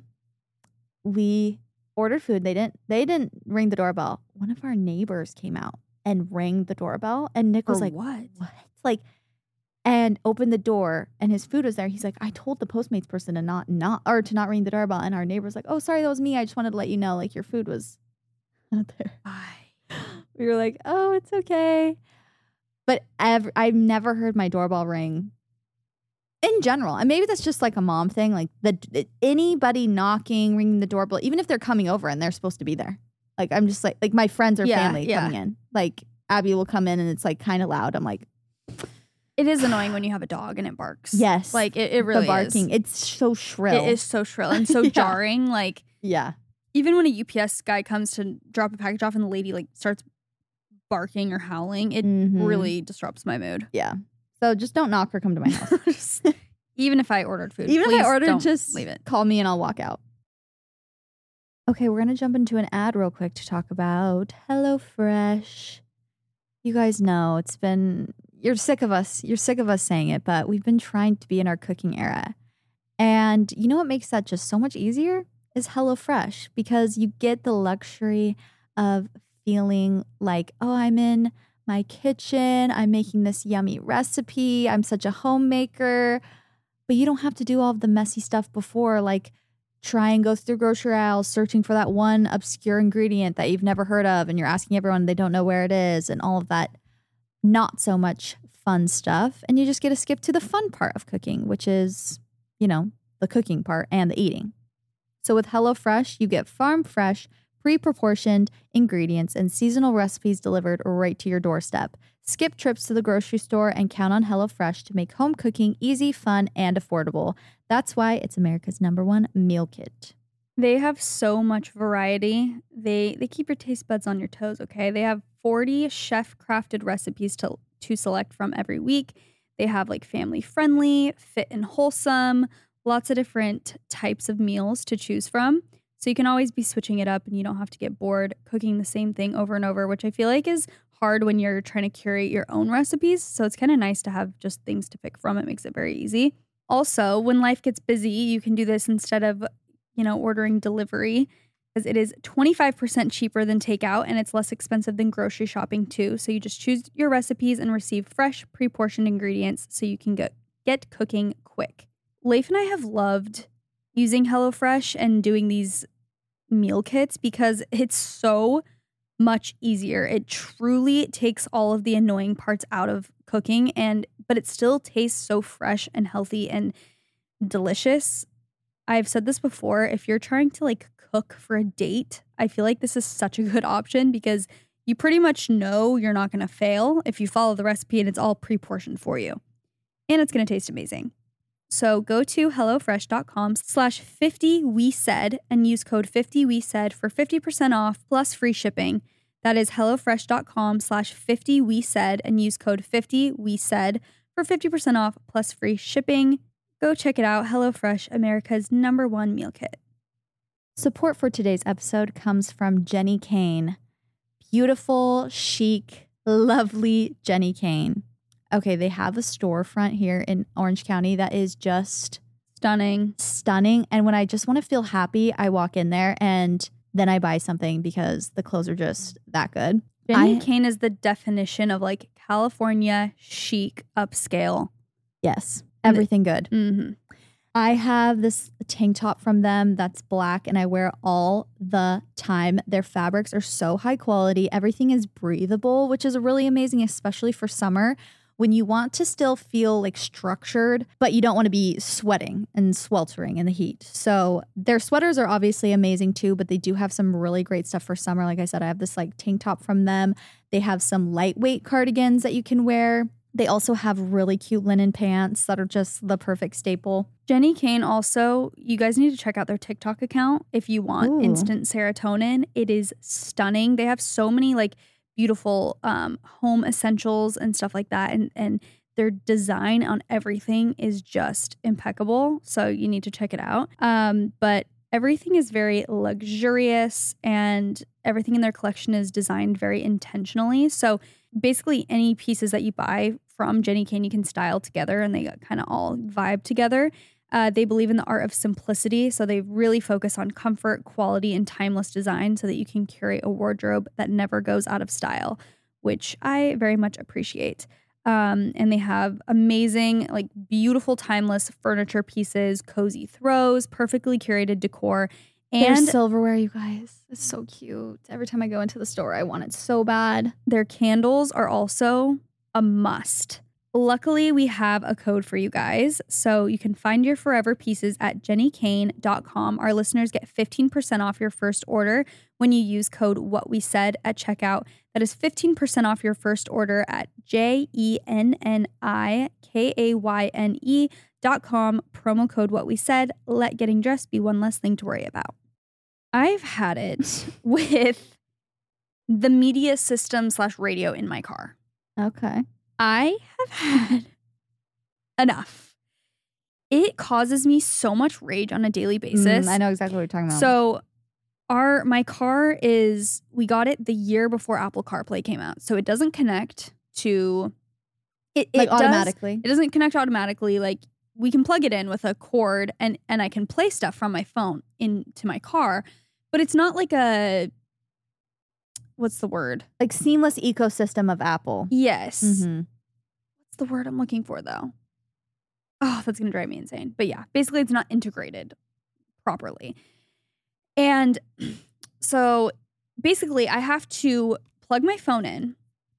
we ordered food. They didn't they didn't ring the doorbell. One of our neighbors came out and rang the doorbell. And Nick was For like, what? what? Like, and opened the door and his food was there. He's like, I told the Postmates person to not not or to not ring the doorbell. And our neighbor's like, oh, sorry, that was me. I just wanted to let you know, like, your food was not there. We were like, oh, it's okay. But ev- I've never heard my doorbell ring in general. And maybe that's just like a mom thing. Like the, the anybody knocking, ringing the doorbell, even if they're coming over and they're supposed to be there. Like I'm just like, like my friends or Yeah, family yeah. coming in. Like Abby will come in and it's like kind of loud. I'm like, It is annoying when you have a dog and it barks. yes. Like it, it really the barking. is. It's so shrill. It is so shrill and so Yeah. jarring. Like Yeah. even when a U P S guy comes to drop a package off and the lady like starts barking or howling, it Mhm. really disrupts my mood. Yeah. So just don't knock or come to my house. Just- even if I ordered food, Even please if I ordered, don't just leave it. call me and I'll walk out. Okay, we're going to jump into an ad real quick to talk about HelloFresh. You guys know it's been, you're sick of us. You're sick of us saying it, but we've been trying to be in our cooking era. And you know what makes that just so much easier is HelloFresh because you get the luxury of feeling like, oh, I'm in my kitchen. I'm making this yummy recipe. I'm such a homemaker. But you don't have to do all of the messy stuff before, like try and go through grocery aisles searching for that one obscure ingredient that you've never heard of and you're asking everyone, they don't know where it is and all of that not so much fun stuff. And you just get to skip to the fun part of cooking, which is, you know, the cooking part and the eating. So with HelloFresh, you get farm fresh, pre-proportioned ingredients and seasonal recipes delivered right to your doorstep. Skip trips to the grocery store and count on HelloFresh to make home cooking easy, fun, and affordable. That's why it's America's number one meal kit. They have so much variety. They they keep your taste buds on your toes, okay? They have forty chef-crafted recipes to, to select from every week. They have like family-friendly, fit and wholesome, lots of different types of meals to choose from. So you can always be switching it up and you don't have to get bored cooking the same thing over and over, which I feel like is hard when you're trying to curate your own recipes. So it's kind of nice to have just things to pick from. It makes it very easy. Also, when life gets busy, you can do this instead of, you know, ordering delivery because it is twenty-five percent cheaper than takeout and it's less expensive than grocery shopping too. So you just choose your recipes and receive fresh, pre-portioned ingredients so you can get, get cooking quick. Leif and I have loved using HelloFresh and doing these meal kits because it's so much easier. It truly takes all of the annoying parts out of cooking and but it still tastes so fresh and healthy and delicious. I've said this before, if you're trying to like cook for a date, I feel like this is such a good option because you pretty much know you're not going to fail if you follow the recipe and it's all pre-portioned for you. And it's going to taste amazing. So go to HelloFresh.com slash 50 we said and use code fifty we said for fifty percent off plus free shipping. That is HelloFresh.com slash 50 we said and use code fifty we said for fifty percent off plus free shipping. Go check it out. HelloFresh, America's number one meal kit. Support for today's episode comes from Jenny Kane. Beautiful, chic, lovely Jenny Kane. Okay, they have a storefront here in Orange County that is just Stunning. stunning. And when I just want to feel happy, I walk in there and then I buy something because the clothes are just that good. Jenny I- Kane is the definition of like California chic upscale. Yes, everything good. Mm-hmm. I have this tank top from them that's black and I wear it all the time. Their fabrics are so high quality. Everything is breathable, which is really amazing, especially for summer when you want to still feel like structured, but you don't want to be sweating and sweltering in the heat. So their sweaters are obviously amazing too, but they do have some really great stuff for summer. Like I said, I have this like tank top from them. They have some lightweight cardigans that you can wear. They also have really cute linen pants that are just the perfect staple. Jenny Kane also, you guys need to check out their TikTok account if you want Ooh. instant serotonin. It is stunning. They have so many like beautiful um, home essentials and stuff like that. And, and their design on everything is just impeccable. So you need to check it out. Um, but everything is very luxurious and everything in their collection is designed very intentionally. So basically any pieces that you buy from Jenny Kane, you can style together and they kind of all vibe together. Uh, they believe in the art of simplicity. So they really focus on comfort, quality, and timeless design so that you can curate a wardrobe that never goes out of style, which I very much appreciate. Um, and they have amazing, like beautiful, timeless furniture pieces, cozy throws, perfectly curated decor. And And silverware, you guys. It's so cute. Every time I go into the store, I want it so bad. their candles are also a must. Luckily, we have a code for you guys. So you can find your forever pieces at jenny kane dot com. Our listeners get fifteen percent off your first order when you use code What We Said at checkout. That is fifteen percent off your first order at J E N N I K A Y N E dot com. Promo code What We Said. Let getting dressed be one less thing to worry about. I've had it with the media system slash radio in my car. Okay. I have had enough. It causes me so much rage on a daily basis. Mm, I know exactly what you're talking about. So our my car is, we got it the year before Apple CarPlay came out. So it doesn't connect to, it, it like does- automatically. it doesn't connect automatically. Like we can plug it in with a cord and, and I can play stuff from my phone into my car, but it's not like a, what's the word? Like seamless ecosystem of Apple. Yes. Mm-hmm. What's the word I'm looking for though? Oh, that's going to drive me insane. But yeah, basically it's not integrated properly. And so basically I have to plug my phone in,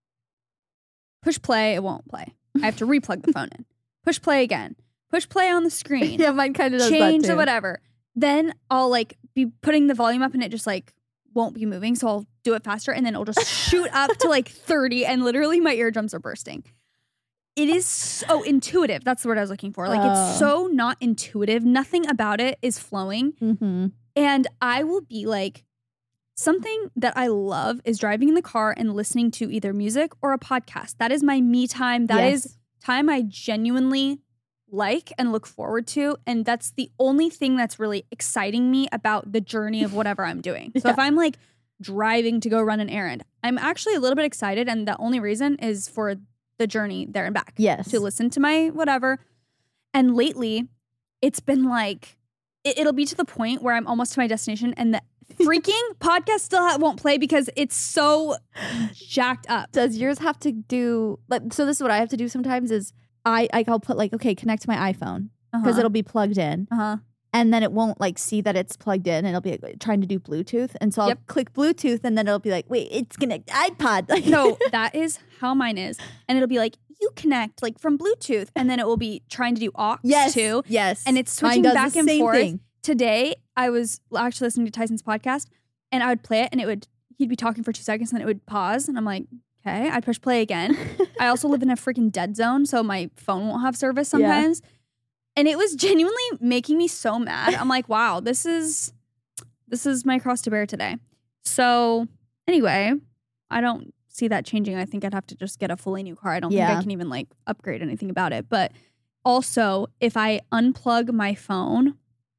push play, it won't play. I have to replug the phone in, push play again, push play on the screen, Yeah, mine kind of does change that too. or whatever. Then I'll like be putting the volume up and it just like won't be moving. So I'll do it faster and then it'll just shoot up to like thirty and literally my eardrums are bursting. It is so intuitive. That's the word I was looking for. Like Oh. it's so not intuitive. Nothing about it is flowing. Mm-hmm. And I will be like, something that I love is driving in the car and listening to either music or a podcast. That is my me time. That Yes. is time I genuinely like and look forward to. And that's the only thing that's really exciting me about the journey of whatever I'm doing. So Yeah. if I'm like driving to go run an errand, I'm actually a little bit excited. And the only reason is for the journey there and back. Yes. To listen to my whatever. And lately, it's been like, it, it'll be to the point where I'm almost to my destination and the freaking podcast still ha- won't play because it's so jacked up. Does yours have to do like? So this is what I have to do sometimes is I like I'll put like okay connect to my iPhone because Uh-huh. it'll be plugged in Uh-huh. and then it won't like see that it's plugged in and it'll be like, trying to do Bluetooth and so I'll Yep. click Bluetooth and then it'll be like wait it's connect iPod like No, that is how mine is. And it'll be like, you connect like from Bluetooth. And then it will be trying to do aux yes too. yes And it's Mine switching does back the and same forth. thing. Today, I was actually listening to Tyson's podcast and I would play it and it would, he'd be talking for two seconds and then it would pause. And I'm like, okay, I'd push play again. I also live in a freaking dead zone, so my phone won't have service Yeah. sometimes. And it was genuinely making me so mad. I'm like, wow, this is this is my cross to bear today. So anyway, I don't see that changing. I think I'd have to just get a fully new car. I don't think Yeah. I can even like upgrade anything about it. But also, if I unplug my phone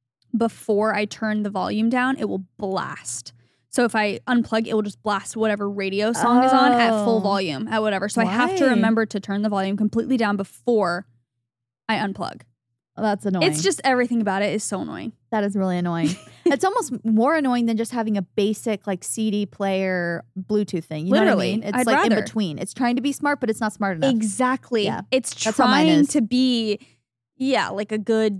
before I turn the volume down, it will blast. So if I unplug, it will just blast whatever radio song is on at full Oh. volume, at whatever. So I have to Why? remember to turn the volume completely down before I unplug. Oh, that's annoying. It's just everything about it is so annoying. that is really annoying. It's almost more annoying than just having a basic like C D player Bluetooth thing. You Literally. know what I mean? It's I'd like rather. in between. It's trying to be smart, but it's not smart enough. Exactly. Yeah. It's That's how mine trying is. to be, yeah, like a good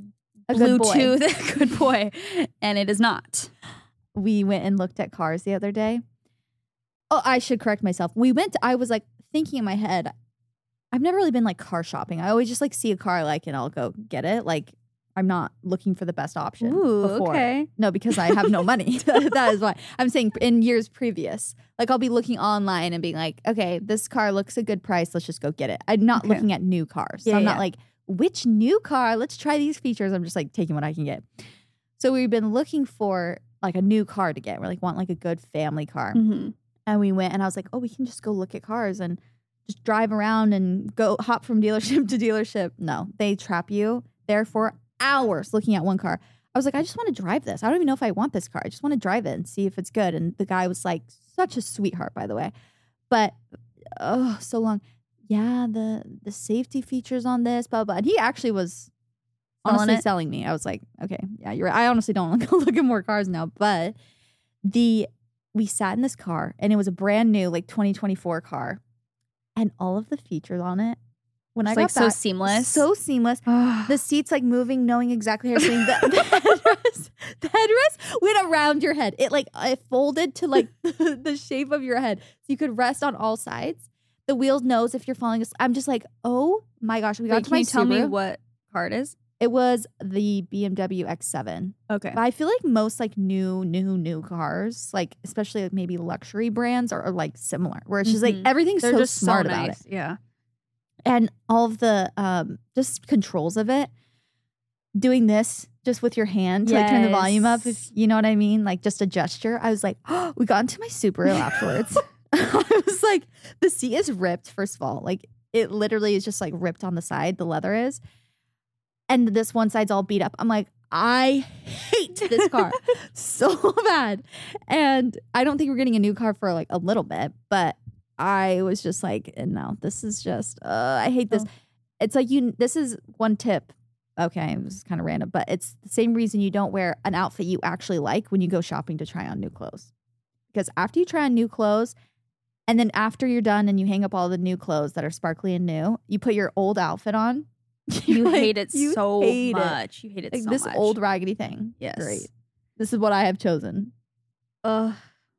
a good boy. Bluetooth good boy, and it is not. We went and looked at cars the other day. Oh, I should correct myself. We went, to, I was like thinking in my head, I've never really been like car shopping. I always just like see a car I like and I'll go get it. Like I'm not looking for the best option. Ooh, before. okay. No, because I have no money. That is why. I'm saying in years previous. Like I'll be looking online and being like, okay, this car looks a good price. Let's just go get it. I'm not Okay. looking at new cars. So Yeah, I'm yeah. not like, which new car? Let's try these features. I'm just like taking what I can get. So we've been looking for like a new car to get. We're like, want like a good family car. Mm-hmm. And we went and I was like, oh, we can just go look at cars and just drive around and go hop from dealership to dealership. No, they trap you there for hours looking at one car. I was like, I just want to drive this. I don't even know if I want this car. I just want to drive it and see if it's good. And the guy was like, such a sweetheart, by the way. But, oh, so long. Yeah, the the safety features on this, blah, blah. And he actually was Selling honestly it? selling me. I was like, okay, yeah, you're right. I honestly don't want to go look at more cars now. But the we sat in this car and it was a brand new, like twenty twenty-four car. And all of the features on it, when I It's got like so back, seamless. so seamless. the The seats like moving, knowing exactly how you're sitting. The, the headrest, the headrest went around your head. It like it folded to like the, the shape of your head, so you could rest on all sides. The wheels knows if you're falling asleep. I'm just like, oh my gosh. We got Wait, to can my you tell Subaru. me what car it is? It was the B M W X seven. Okay. But I feel like most like new, new, new cars, like especially like maybe luxury brands, are, are like similar. Where it's just like Mhm. everything's They're so just smart so about it. nice. Yeah. And all of the um just controls of it, doing this just with your hand to like turn the volume up, if Yes. you know what I mean, like just a gesture. I was like, oh, we got into my Subaru afterwards. I was like, the seat is ripped. First of all, like it literally is just like ripped on the side. The leather is, and this one side's all beat up. I'm like, I hate this car so bad, and I don't think we're getting a new car for like a little bit, but I was just like, no, this is just, uh, I hate this. Oh. It's like you, this is one tip. Okay, it was kind of random, but it's the same reason you don't wear an outfit you actually like when you go shopping to try on new clothes. Because after you try on new clothes, and then after you're done and you hang up all the new clothes that are sparkly and new, you put your old outfit on. You Like, hate it you so hate it. much. You hate it Like so this much. old raggedy thing. Yes. Great. This is what I have chosen. Ugh.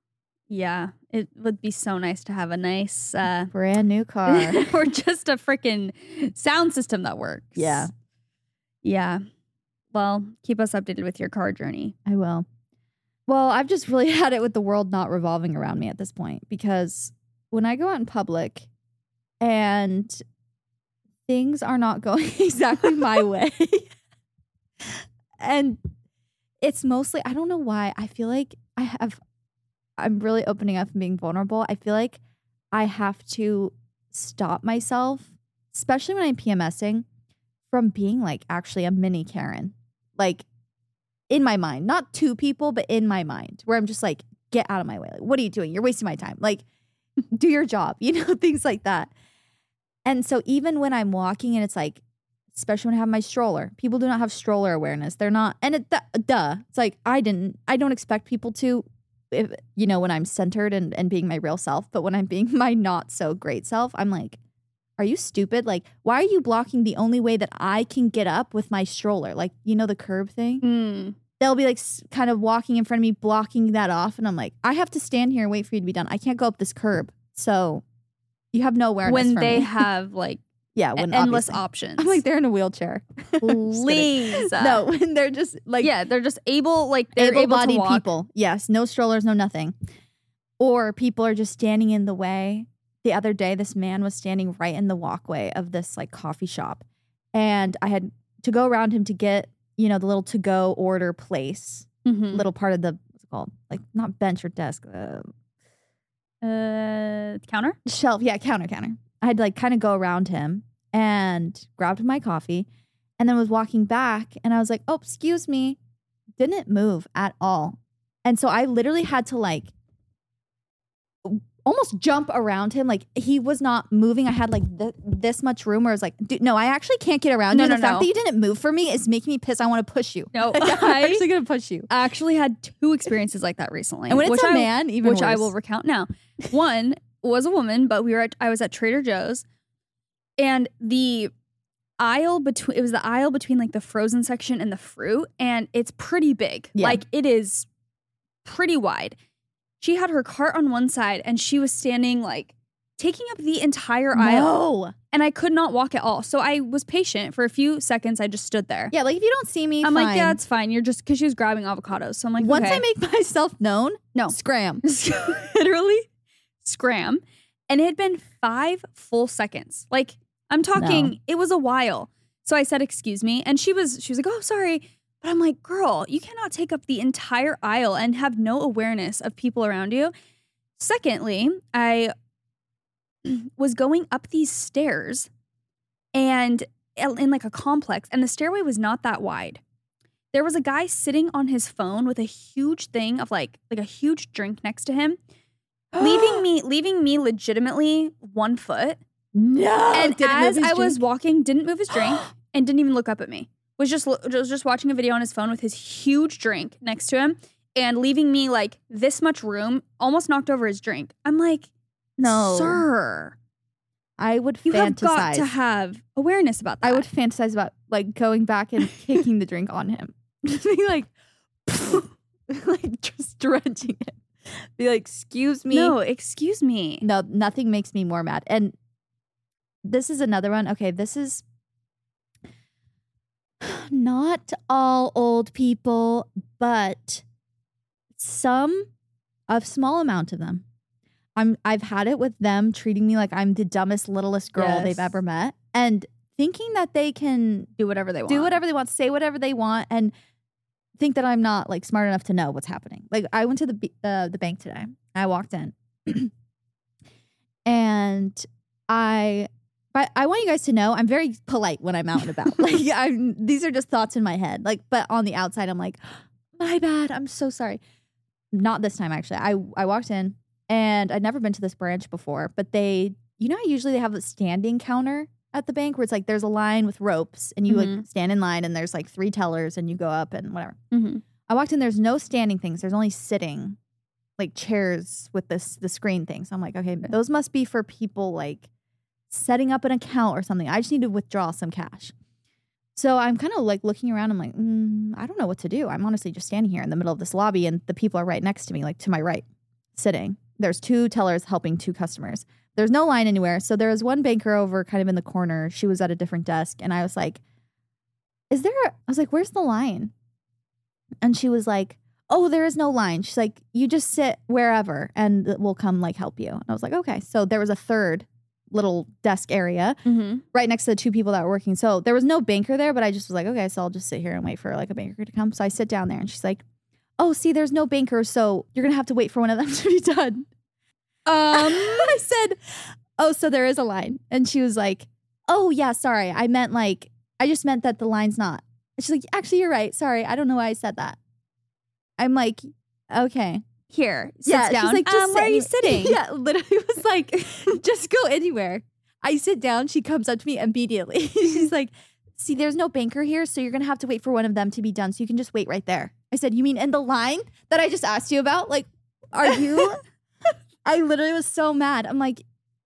Yeah. It would be so nice to have a nice uh Brand new car. or just a freaking sound system that works. Yeah. Yeah. Well, keep us updated with your car journey. I will. Well, I've just really had it with the world not revolving around me at this point, because when I go out in public and things are not going exactly my way, and it's mostly, I don't know why, I feel like I have, I'm really opening up and being vulnerable. I feel like I have to stop myself, especially when I'm PMSing, from being like actually a mini Karen. Like, in my mind, not to people, but in my mind, where I'm just like, get out of my way. Like, what are you doing? You're wasting my time. Like, do your job, you know, things like that. And so even when I'm walking and it's like, especially when I have my stroller, people do not have stroller awareness. They're not, and it, th- duh, it's like, I didn't, I don't expect people to, if, you know, when I'm centered and, and being my real self, but when I'm being my not so great self, I'm like, are you stupid? Like, why are you blocking the only way that I can get up with my stroller? Like, you know, the curb thing? Mm. They'll be like s- kind of walking in front of me, blocking that off. And I'm like, I have to stand here and wait for you to be done. I can't go up this curb. So you have no awareness When for they me. have like yeah, when endless obviously. options. I'm like, they're in a wheelchair. Just kidding. please. No, when they're just like yeah, they're just able, like they're able to able-bodied walk. people. Yes, no strollers, no nothing. Or people are just standing in the way. The other day, this man was standing right in the walkway of this like coffee shop. And I had to go around him to get, you know, the little to-go order place. Mhm. Little part of the, what's it called? Like, not bench or desk. Uh, Uh, counter. shelf. Yeah, counter, counter. I had to like kind of go around him and grabbed my coffee and then was walking back. And I was like, oh, excuse me. Didn't move at all. And so I literally had to like almost jump around him. Like, he was not moving. I had like th- this much room where I was like, dude, no, I actually can't get around No, you. no, the fact no. that you didn't move for me is making me pissed. I want to push you. No, I'm I actually going to push you. actually had two experiences like that recently. And when it's which a I- man, even which I worse. will recount now. One was a woman, but we were at, I was at Trader Joe's, and the aisle between, it was the aisle between like the frozen section and the fruit, and it's pretty big. Yeah. Like it is pretty wide. She had her cart on one side and she was standing like taking up the entire aisle. No. And I could not walk at all. So I was patient for a few seconds. I just stood there. Yeah, like if you don't see me, I'm fine. like, yeah, it's fine. You're just, because she was grabbing avocados. So I'm like, Once okay. I make myself known, No. scram. Literally scram. And it had been five full seconds. Like I'm talking, No. it was a while. So I said, excuse me. And she was, she was like, oh, sorry. But I'm like, girl, you cannot take up the entire aisle and have no awareness of people around you. Secondly, I was going up these stairs and in like a complex, and the stairway was not that wide. There was a guy sitting on his phone with a huge thing of like, like a huge drink next to him, leaving me, leaving me legitimately one foot. No. And Did it move as his I was drink? walking, didn't move his drink and didn't even look up at me. Was just was just watching a video on his phone with his huge drink next to him and leaving me like this much room, almost knocked over his drink. I'm like, No. sir, I would you fantasize. have got to have awareness about that. I would fantasize about like going back and kicking the drink on him. Just being like, like just drenching it. Be like, excuse me. No, excuse me. No, nothing makes me more mad. And this is another one. Okay, this is not all old people, but some, a small amount of them. I'm I've had it with them treating me like I'm the dumbest, littlest girl Yes. they've ever met, and thinking that they can Do whatever they want. do whatever they want, say whatever they want, and think that I'm not like smart enough to know what's happening. Like I went to the b- uh, the bank today. I walked in, and I. But I want you guys to know I'm very polite when I'm out and about. Like I'm, these are just thoughts in my head. Like, but on the outside, I'm like, my bad. I'm so sorry. Not this time, actually. I I walked in and I'd never been to this branch before. But they, you know, how usually they have a standing counter at the bank where it's like there's a line with ropes and you like Mhm. stand in line and there's like three tellers and you go up and whatever. Mhm. I walked in. There's no standing things. There's only sitting, like chairs with this the screen thing. So I'm like, okay, those must be for people like setting up an account or something. I just need to withdraw some cash. So I'm kind of like looking around. I'm like, mm, I don't know what to do. I'm honestly just standing here in the middle of this lobby and the people are right next to me, like to my right, sitting. There's two tellers helping two customers. There's no line anywhere. So there was one banker over kind of in the corner. She was at a different desk. And I was like, is there, a, I was like, where's the line? And she was like, oh, there is no line. She's like, you just sit wherever and we'll come like help you. And I was like, okay. So there was a third little desk area Mhm. right next to the two people that were working. So there was no banker there, but I just was like, okay, so I'll just sit here and wait for like a banker to come. So I sit down there and she's like, oh, see, there's no banker. So you're going to have to wait for one of them to be done. Um, I said, oh, so there is a line. And she was like, oh, yeah, sorry. I meant like, I just meant that the line's not. And she's like, actually, you're right. Sorry. I don't know why I said that. I'm like, okay. here, sits Yeah, down. she's like, just um, where are you sit- sitting? Yeah, literally was like, just go anywhere. I sit down. She comes up to me immediately. She's like, see, there's no banker here, so you're going to have to wait for one of them to be done. So you can just wait right there. I said, you mean in the line that I just asked you about? Like, are you? I literally was so mad. I'm like,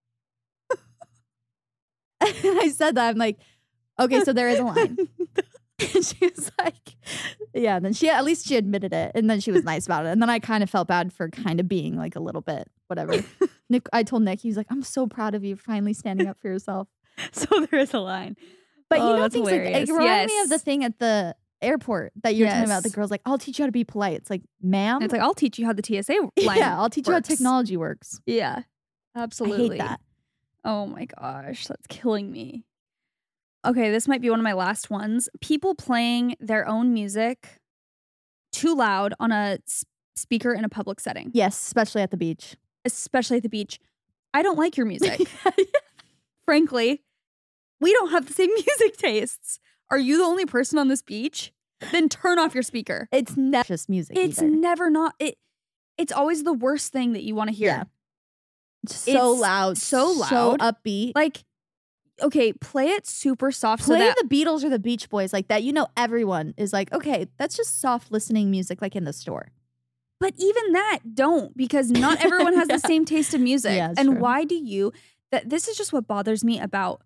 I said that. I'm like, okay, so there is a line. And she was like, yeah, then she, at least she admitted it. And then she was nice about it. And then I kind of felt bad for kind of being like a little bit, whatever. Nick, I told Nick, he was like, I'm so proud of you for finally standing up for yourself. So there is a line. But Oh, you know, that's things like, it hilarious. reminded me of the Yes. thing at the airport that you were talking about. The Yes. girl's like, I'll teach you how to be polite. It's like, ma'am. And it's like, I'll teach you how the T S A line yeah, I'll teach you how works. technology works. Yeah, absolutely. I hate that. Oh my gosh, that's killing me. Okay, this might be one of my last ones. People playing their own music too loud on a s- speaker in a public setting, Yes, especially at the beach. especially at the beach. I don't like your music. Frankly, we don't have the same music tastes. Are you the only person on this beach? Then turn off your speaker. It's not just music. It's either. never not it. It's always the worst thing that you want to hear. Yeah. so it's loud, so so loud. upbeat. Like, okay, play it super soft Play so that the Beatles or the Beach Boys like that. You know, everyone is like, okay, that's just soft listening music, like in the store. But even that, don't, because not everyone has Yeah. the same taste of music. Yeah, it's and true. why do you? That this is just what bothers me about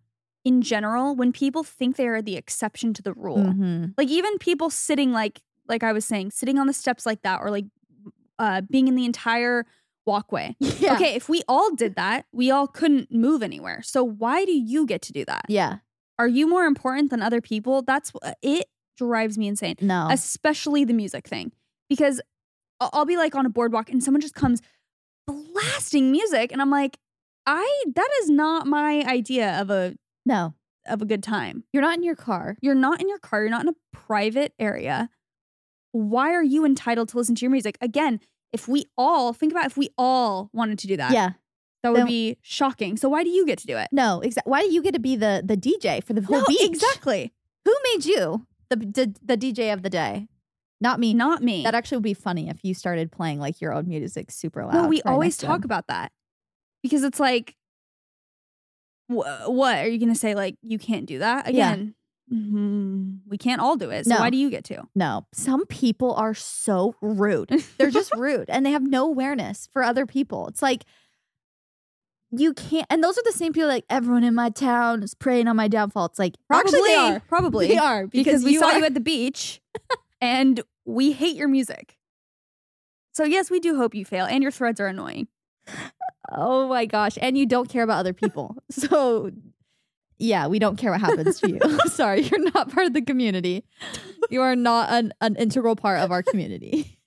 in general, when people think they are the exception to the rule, Mm-hmm. like even people sitting like, like I was saying, sitting on the steps like that, or like uh, being in the entire walkway. Yeah. Okay, if we all did that, we all couldn't move anywhere. So why do you get to do that? Yeah. Are you more important than other people? That's what it drives me insane. No. Especially the music thing, because I'll, I'll be like on a boardwalk and someone just comes blasting music, and I'm like, I that is not my idea of a no. of a good time. You're not in your car. You're not in your car. You're not in a private area. Why are you entitled to listen to your music? Again, if we all, think about if we all wanted to do that. Yeah. That would Then- be shocking. So why do you get to do it? No, exactly. Why do you get to be the the D J for the whole No, beach? exactly. Who made you the, the the D J of the day? Not me. Not me. That actually would be funny if you started playing like your own music super loud. No, we right always next to talk them. about that because it's like, wh- what are you going to say? Like, you can't do that Yeah. again. Mhm. We can't all do it. So No. why do you get to? No, some people are so rude. They're just rude and they have no awareness for other people. It's like you can't. And those are the same people like everyone in my town is preying on my downfall. It's like Probably actually they are. Probably They are because, we you saw are- you at the beach and we hate your music. So yes, we do hope you fail, and your threads are annoying. Oh my gosh. And you don't care about other people. So yeah, we don't care what happens to you. Sorry, you're not part of the community. You are not an, an integral part of our community.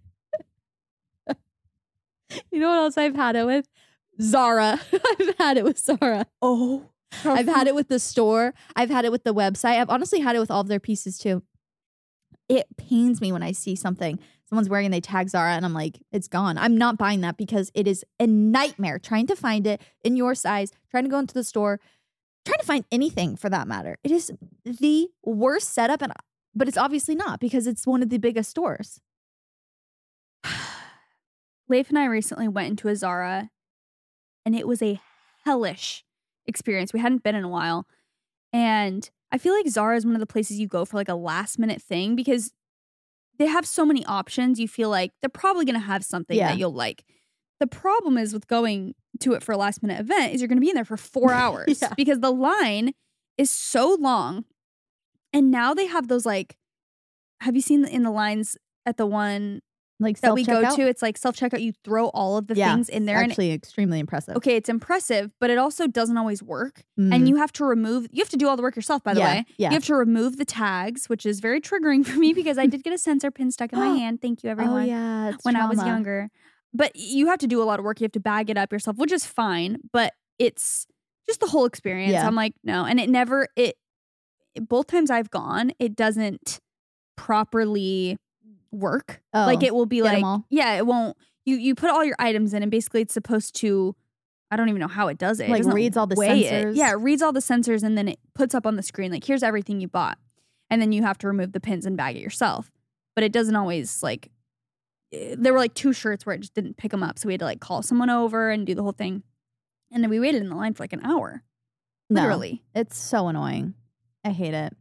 You know what else I've had it with? Zara. I've had it with Zara. Oh, I've had it with the store. I've had it with the website. I've honestly had it with all of their pieces too. It pains me when I see something someone's wearing and they tag Zara and I'm like, it's gone. I'm not buying that because it is a nightmare trying to find it in your size, trying to go into the store, trying to find anything for that matter. It is the worst setup, and but it's obviously not because it's one of the biggest stores. Leif and I recently went into a Zara, and it was a hellish experience. We hadn't been in a while, and I feel like Zara is one of the places you go for like a last minute thing because they have so many options. You feel like they're probably going to have something Yeah. that you'll like. The problem is with going to it for a last minute event is you're going to be in there for four hours Yeah. because the line is so long. And now they have those like, have you seen in the lines at the one Like that we go self-checkout? to? It's like self checkout. You throw all of the Yeah, things in there. And Actually, extremely impressive. okay, it's impressive, but it also doesn't always work. Mm. And you have to remove, you have to do all the work yourself, by the Yeah, way. yeah. You have to remove the tags, which is very triggering for me because I did get a sensor pin stuck in my hand. Thank you, everyone. Oh yeah, it's When I was trauma. younger. But you have to do a lot of work. You have to bag it up yourself, which is fine. But it's just the whole experience. Yeah. I'm like, no. And it never, it, both times I've gone, it doesn't properly work. Oh, like it will be get 'em like, all? yeah, it won't. You you put all your items in, and basically it's supposed to. I don't even know how it does it. It Like, doesn't reads all the weigh it. sensors? Yeah, it reads all the sensors, and then it puts up on the screen like, here's everything you bought, and then you have to remove the pins and bag it yourself. But it doesn't always like. eh, There were like two shirts where it just didn't pick them up, so we had to like call someone over and do the whole thing, and then we waited in the line for like an hour. No. Literally. It's so annoying. I hate it.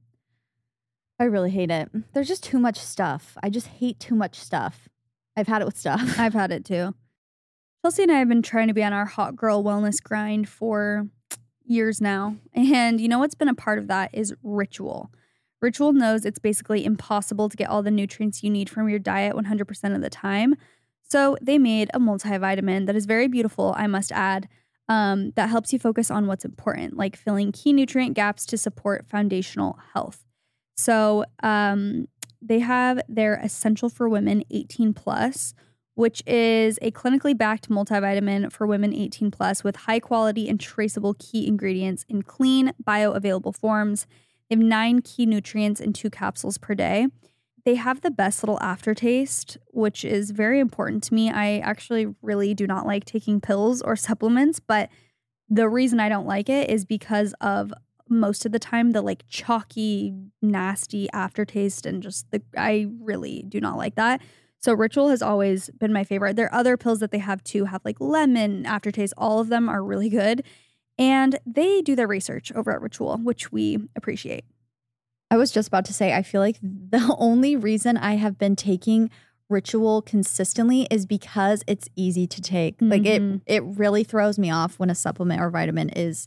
I really hate it. There's just too much stuff. I just hate too much stuff. I've had it with stuff. I've had it too. Chelsea and I have been trying to be on our hot girl wellness grind for years now. And you know what's been a part of that is Ritual. Ritual knows it's basically impossible to get all the nutrients you need from your diet one hundred percent of the time. So they made a multivitamin that is very beautiful, I must add, um, that helps you focus on what's important, like filling key nutrient gaps to support foundational health. So um, they have their Essential for Women eighteen plus, which is a clinically backed multivitamin for women eighteen plus with high quality and traceable key ingredients in clean, bioavailable forms. They have nine key nutrients in two capsules per day. They have the best little aftertaste, which is very important to me. I actually really do not like taking pills or supplements, but the reason I don't like it is because of most of the time the like chalky, nasty aftertaste, and just the I really do not like that. So Ritual has always been my favorite. There are other pills that they have too, have like lemon aftertaste. All of them are really good. And they do their research over at Ritual, which we appreciate. I was just about to say, I feel like the only reason I have been taking Ritual consistently is because it's easy to take. Like Mhm. it, it really throws me off when a supplement or vitamin is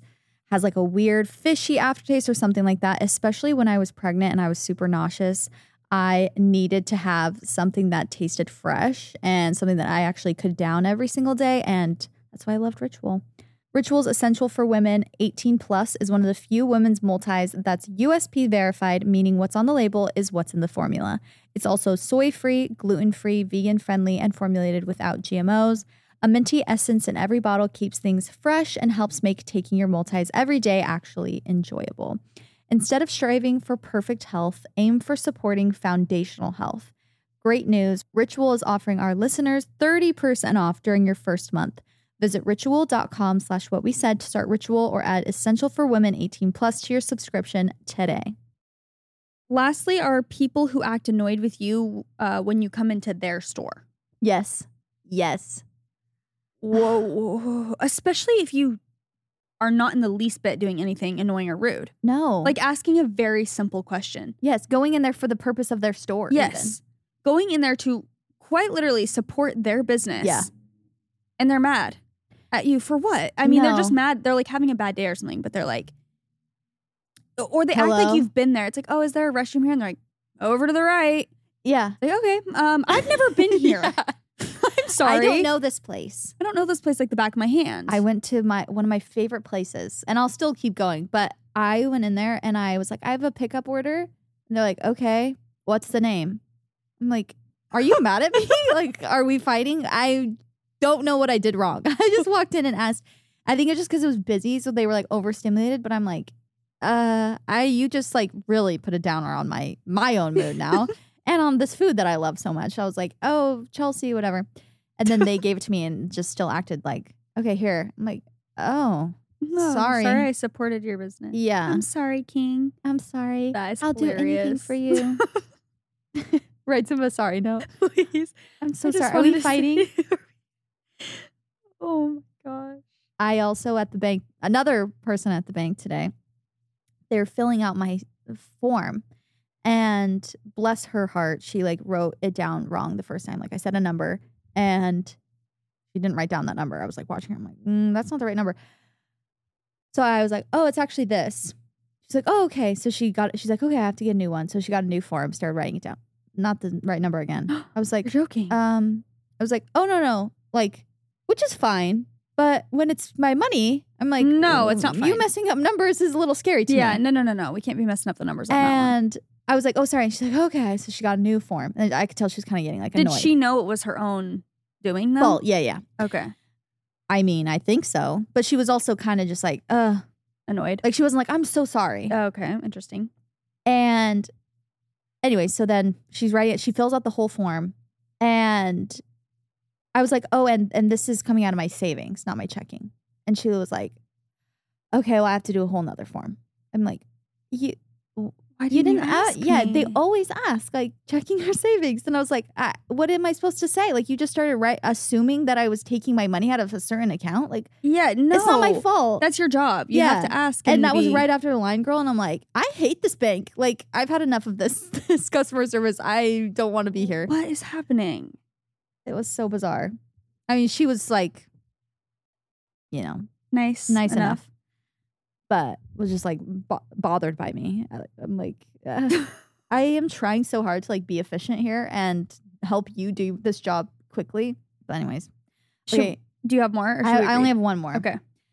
has like a weird fishy aftertaste or something like that, especially when I was pregnant and I was super nauseous. I needed to have something that tasted fresh and something that I actually could down every single day. And that's why I loved Ritual. Ritual's Essential for Women eighteen plus is one of the few women's multis that's U S P verified, meaning what's on the label is what's in the formula. It's also soy-free, gluten-free, vegan-friendly, and formulated without G M Os. A minty essence in every bottle keeps things fresh and helps make taking your multis every day actually enjoyable. Instead of striving for perfect health, aim for supporting foundational health. Great news, Ritual is offering our listeners thirty percent off during your first month. Visit ritual.com slash what we said to start Ritual or add Essential for Women eighteen plus to your subscription today. Lastly, are people who act annoyed with you uh, when you come into their store. Yes. Yes. Whoa. Especially if you are not in the least bit doing anything annoying or rude. No. Like asking a very simple question. Yes, going in there for the purpose of their store. Yes. Even. Going in there to quite literally support their business. Yeah. And they're mad at you for what? I mean, No. they're just mad. They're like having a bad day or something, but they're like, or they Hello? act like you've been there. It's like, oh, is there a restroom here? And they're like, over to the right. Yeah. Like, okay, um, I've never been here. Yeah. I'm sorry. I don't know this place. I don't know this place like the back of my hand. I went to my one of my favorite places, and I'll still keep going. But I went in there and I was like, I have a pickup order. And they're like, okay, what's the name? I'm like, are you mad at me? Like, are we fighting? I don't know what I did wrong. I just walked in and asked. I think it's just because it was busy, so they were like overstimulated. But I'm like, uh, I you just like really put a downer on my my own mood now, and on this food that I love so much. I was like, oh, Chelsea, whatever. And then they gave it to me and just still acted like, okay, here. I'm like, oh, No, sorry. Sorry I supported your business. Yeah. I'm sorry, King. I'm sorry. That is I'll hilarious. do anything for you. Write him a sorry note. Please. I'm so I just sorry. Are wanted we to fighting? say- oh my gosh. I also at the bank, another person at the bank today, they're filling out my form. And bless her heart, she like wrote it down wrong the first time. Like I said a number and she didn't write down that number. I was like watching her. I'm like, mm, that's not the right number. So I was like, oh, it's actually this. She's like, oh, okay. So she got, she's like, okay, I have to get a new one. So she got a new form, started writing it down. Not the right number again. I was like, You're joking. um, I was like, oh, no, no. Like, which is fine. But when it's my money, I'm like, No, it's not You fine. messing up numbers is a little scary to yeah, me. no, no, no, no. We can't be messing up the numbers on that one. And I was like, oh, sorry. And she's like, okay. So she got a new form. And I could tell she was kind of getting like Did annoyed. she know it was her own doing though? Well, yeah, yeah. Okay. I mean, I think so. But she was also kind of just like, uh, Annoyed. like she wasn't like, I'm so sorry. Okay, interesting. And anyway, so then she's writing it. She fills out the whole form. And I was like, oh, and, and this is coming out of my savings, not my checking. And she was like, okay, well, I have to do a whole nother form. I'm like, you, Why you didn't didn't you ask? ask Yeah, they me? always ask, like, checking her savings. And I was like, I, what am I supposed to say? Like, you just started right assuming that I was taking my money out of a certain account. Like, Yeah, no. it's not my fault. That's your job. You Yeah. have to ask. and that was be- right after the line girl. And I'm like, I hate this bank. Like, I've had enough of this, this customer service. I don't want to be here. What is happening? It was so bizarre. I mean, she was like, you know, Nice. nice enough, but was just like bo- bothered by me. I, I'm like, uh, I am trying so hard to like be efficient here and help you do this job quickly. But anyways, Should- okay, Do you have more? Or should I, we I only agree? have one more. Okay.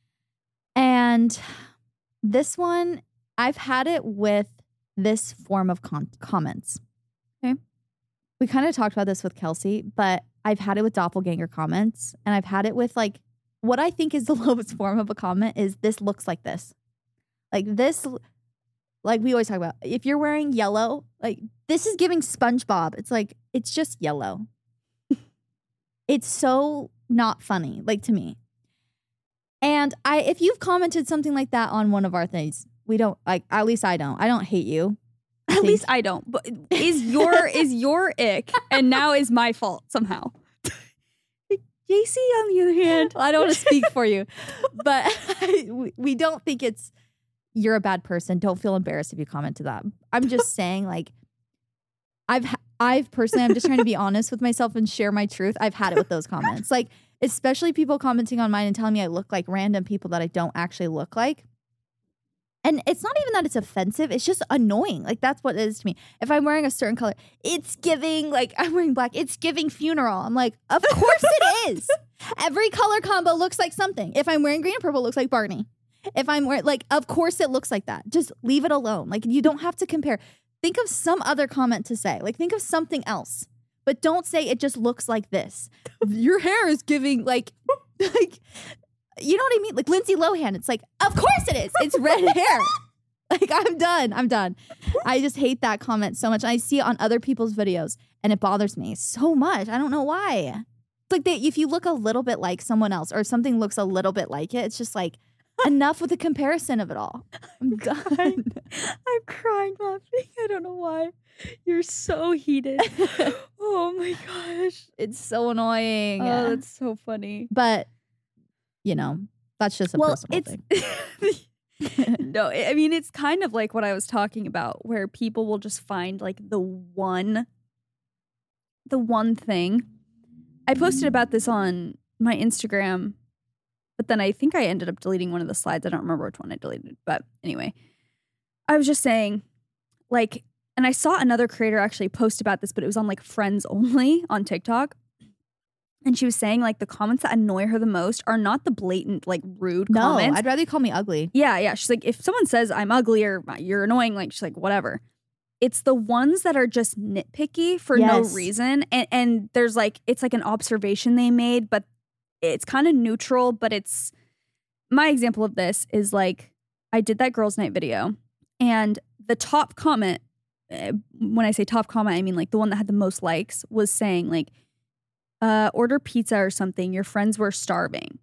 And this one, I've had it with this form of con- comments. Okay. We kind of talked about this with Kelsey, but I've had it with doppelganger comments, and I've had it with like what I think is the lowest form of a comment is this looks like this. Like this, like we always talk about, if you're wearing yellow, like this is giving SpongeBob. It's like, it's just yellow. It's so not funny, like to me. And I, if you've commented something like that on one of our things, we don't like, at least I don't, I don't hate you. At think- least I don't. But is your is your ick and now is my fault somehow. J C, on the other hand, I don't want to speak for you, but we- we don't think it's you're a bad person. Don't feel embarrassed if you comment to that. I'm just saying, like, I've ha- I've personally, I'm just trying to be honest with myself and share my truth. I've had it with those comments, like especially people commenting on mine and telling me I look like random people that I don't actually look like. And it's not even that it's offensive. It's just annoying. Like, that's what it is to me. If I'm wearing a certain color, it's giving, like, I'm wearing black. It's giving funeral. I'm like, of course it is. Every color combo looks like something. If I'm wearing green and purple, it looks like Barney. If I'm wearing, like, of course it looks like that. Just leave it alone. Like, you don't have to compare. Think of some other comment to say. Like, think of something else. But don't say it just looks like this. Your hair is giving, like, like... You know what I mean? Like Lindsay Lohan. It's like, of course it is. It's red hair. Like, I'm done. I'm done. I just hate that comment so much. And I see it on other people's videos and it bothers me so much. I don't know why. It's like they, if you look a little bit like someone else or something looks a little bit like it, it's just like enough with the comparison of it all. I'm done. I'm crying laughing. I don't know why. You're so heated. Oh my gosh. It's so annoying. Oh, that's so funny. But you know, that's just a well, personal it's, thing. No, I mean, it's kind of like what I was talking about, where people will just find like the one, the one thing. I posted about this on my Instagram, but then I think I ended up deleting one of the slides. I don't remember which one I deleted, but anyway, I was just saying, like, and I saw another creator actually post about this, but it was on like Friends Only on TikTok. And she was saying, like, the comments that annoy her the most are not the blatant, like, rude no, comments. I'd rather you call me ugly. Yeah, yeah. She's like, if someone says I'm ugly or you're annoying, like, she's like, whatever. It's the ones that are just nitpicky for Yes. no reason. And, and there's, like, it's like an observation they made, but it's kind of neutral. But it's, my example of this is, like, I did that girls' night video. And the top comment, uh, when I say top comment, I mean, like, the one that had the most likes was saying, like, Uh, order pizza or something. Your friends were starving.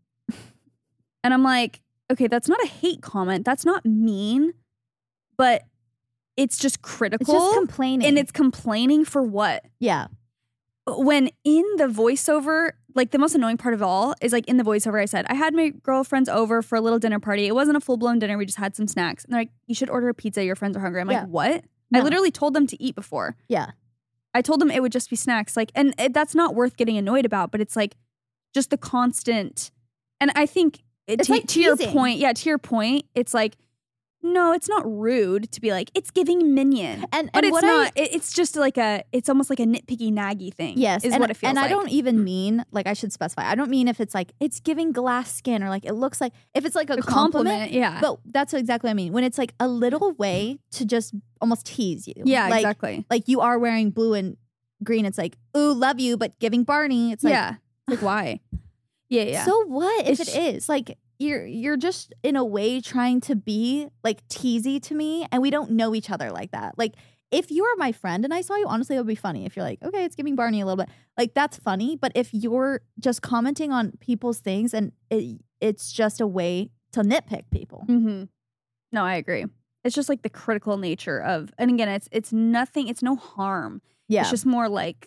And I'm like, okay, that's not a hate comment. That's not mean, but it's just critical. It's just complaining. And it's complaining for what? Yeah. When in the voiceover, like the most annoying part of all is like in the voiceover, I said, I had my girlfriends over for a little dinner party. It wasn't a full blown dinner. We just had some snacks. And they're like, you should order a pizza. Your friends are hungry. I'm Yeah. like, what? No. I literally told them to eat before. Yeah. I told them it would just be snacks. Like, and it, that's not worth getting annoyed about, but it's like just the constant. And I think it, It's to, like to your teasing. point, yeah, to your point, it's like, no, it's not rude to be like, it's giving minion. And, But and it's what not, I, it, it's just like a, it's almost like a nitpicky naggy thing. yes, Is and, what it feels and like. I don't even mean, like, I should specify. I don't mean if it's like, it's giving glass skin or like, it looks like, if it's like a, a compliment. compliment. Yeah. But that's exactly what I mean. When it's like a little way to just almost tease you. yeah, like, exactly. Like you are wearing blue and green. It's like, ooh, love you, but giving Barney. It's like, yeah. Like, why? Yeah, yeah. so what if It's- it is? Like, you're you're just in a way trying to be like teasy to me, and we don't know each other like that. Like, if you were my friend and I saw you, honestly, it would be funny. If you're like, okay, it's giving Barney a little bit, like that's funny. But if you're just commenting on people's things and it, it's just a way to nitpick people. Mm-hmm. No, I agree. It's just like the critical nature of, and again, it's it's nothing. It's no harm. Yeah, It's just more like,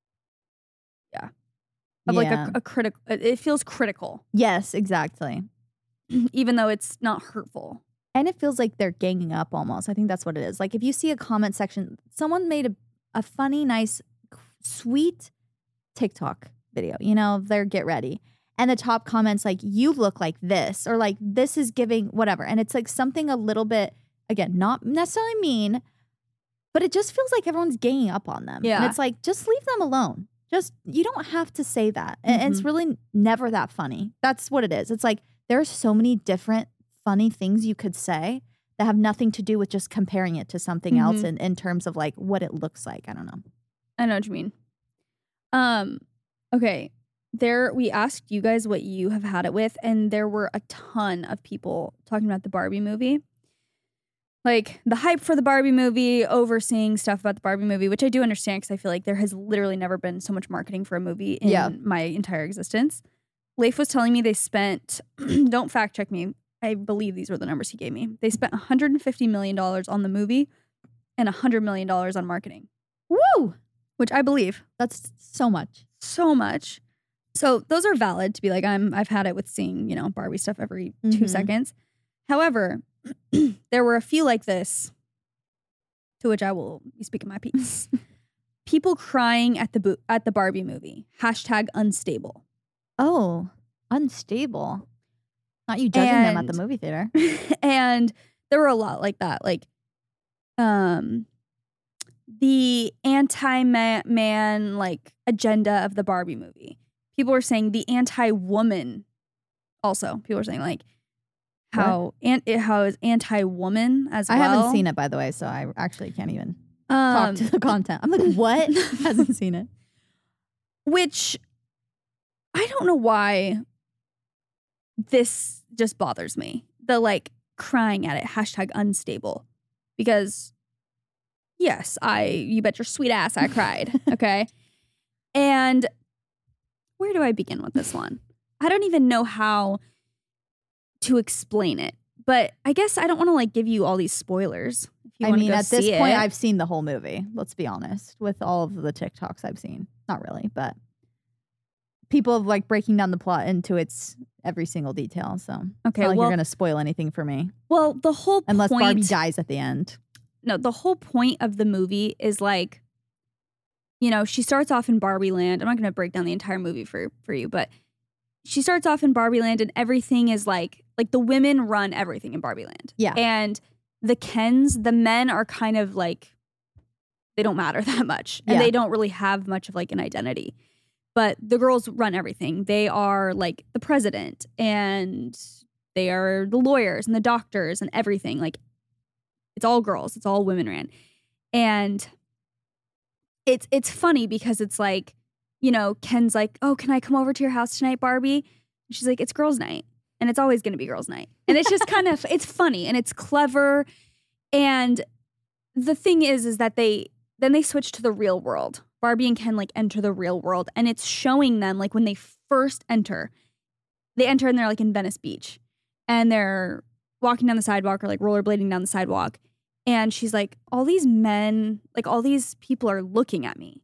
yeah, of like Yeah. a, a critical. It feels critical, yes, exactly. even though it's not hurtful. And it feels like they're ganging up almost. I think that's what it is. Like if you see a comment section, someone made a, a funny, nice, sweet TikTok video, you know, of their get ready. And the top comments like, you look like this, or like, this is giving whatever. And it's like something a little bit, again, not necessarily mean, but it just feels like everyone's ganging up on them. Yeah. And it's like, just leave them alone. Just, you don't have to say that. And and it's really never that funny. That's what it is. It's like, there's so many different funny things you could say that have nothing to do with just comparing it to something else Mhm. in, in terms of like what it looks like. I don't know. I know what you mean. Um, okay. There, we asked you guys what you have had it with, and there were a ton of people talking about the Barbie movie. Like the hype for the Barbie movie, overseeing stuff about the Barbie movie, which I do understand because I feel like there has literally never been so much marketing for a movie in Yeah. my entire existence. Leif was telling me they spent, don't fact check me, I believe these were the numbers he gave me. They spent one hundred fifty million dollars on the movie and one hundred million dollars on marketing, Woo! which I believe That's so much. so much. So those are valid to be like, I'm, I've had it with seeing, you know, Barbie stuff every two Mhm. seconds. However, there were a few like this, to which I will be speaking my piece. People crying at the bo- at the Barbie movie. Hashtag unstable. Oh, unstable. Not you judging them at And- the movie theater. And there were a lot like that. Like, um, the anti-man like agenda of the Barbie movie. People were saying the anti-woman. Also, people were saying like how and how is anti-woman as I well. haven't seen it, by the way, so I actually can't even Um, talk to the content. I'm like, what? Hasn't seen it. Which I don't know why this just bothers me. The like crying at it, hashtag unstable. Because yes, I you bet your sweet ass I cried. Okay. And where do I begin with this one? I don't even know how to explain it. But I guess I don't want to like give you all these spoilers. If you I wanna mean, go at this see point, it. I've seen the whole movie. Let's be honest, with all of the TikToks I've seen. Not really, but people have like breaking down the plot into its every single detail. So Okay, it's not like well- you're gonna spoil anything for me well, the whole unless point, Barbie dies at the end. No, the whole point of the movie is like, you know, she starts off in Barbie Land. I'm not going to break down the entire movie for for you, but she starts off in Barbie Land and everything is like, like the women run everything in Barbie Land. Yeah. And the Kens, the men are kind of like, they don't matter that much. And Yeah. they don't really have much of like an identity. But the girls run everything. They are like the president and they are the lawyers and the doctors and everything. Like, it's all girls. It's all women ran. And it's it's funny because it's like, you know, Ken's like, oh, can I come over to your house tonight, Barbie? And she's like, it's girls' night. And it's always going to be girls' night. And it's just kind of, it's funny and it's clever. And the thing is, is that they, then they switch to the real world. Barbie and Ken like enter the real world. And it's showing them like when they first enter, they enter and they're like in Venice Beach. And they're walking down the sidewalk or like rollerblading down the sidewalk. And she's like, all these men, like all these people are looking at me.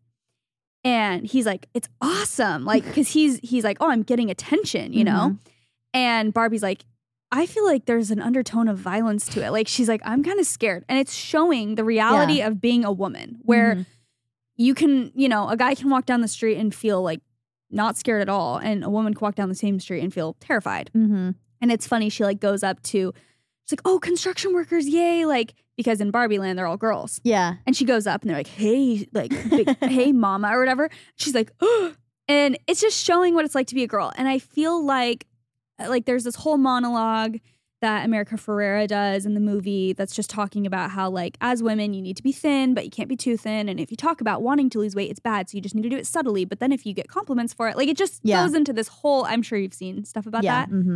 And he's like, it's awesome. Like, cause he's, he's like, oh, I'm getting attention, you know? Mhm. And Barbie's like, I feel like there's an undertone of violence to it. Like, she's like, I'm kind of scared. And it's showing the reality Yeah. of being a woman where Mhm. you can, you know, a guy can walk down the street and feel like not scared at all. And a woman can walk down the same street and feel terrified. Mhm. And it's funny, she like goes up to, she's like, oh, construction workers, yay. Like, because in Barbie Land, they're all girls. Yeah. And she goes up and they're like, hey, like, big, hey, mama, or whatever. She's like, oh. And it's just showing what it's like to be a girl. And I feel like, like, there's this whole monologue that America Ferrera does in the movie that's just talking about how, like, as women, you need to be thin, but you can't be too thin. And if you talk about wanting to lose weight, it's bad. So you just need to do it subtly. But then if you get compliments for it, like, it just Yeah. goes into this whole, I'm sure you've seen stuff about Yeah. that. Mm-hmm.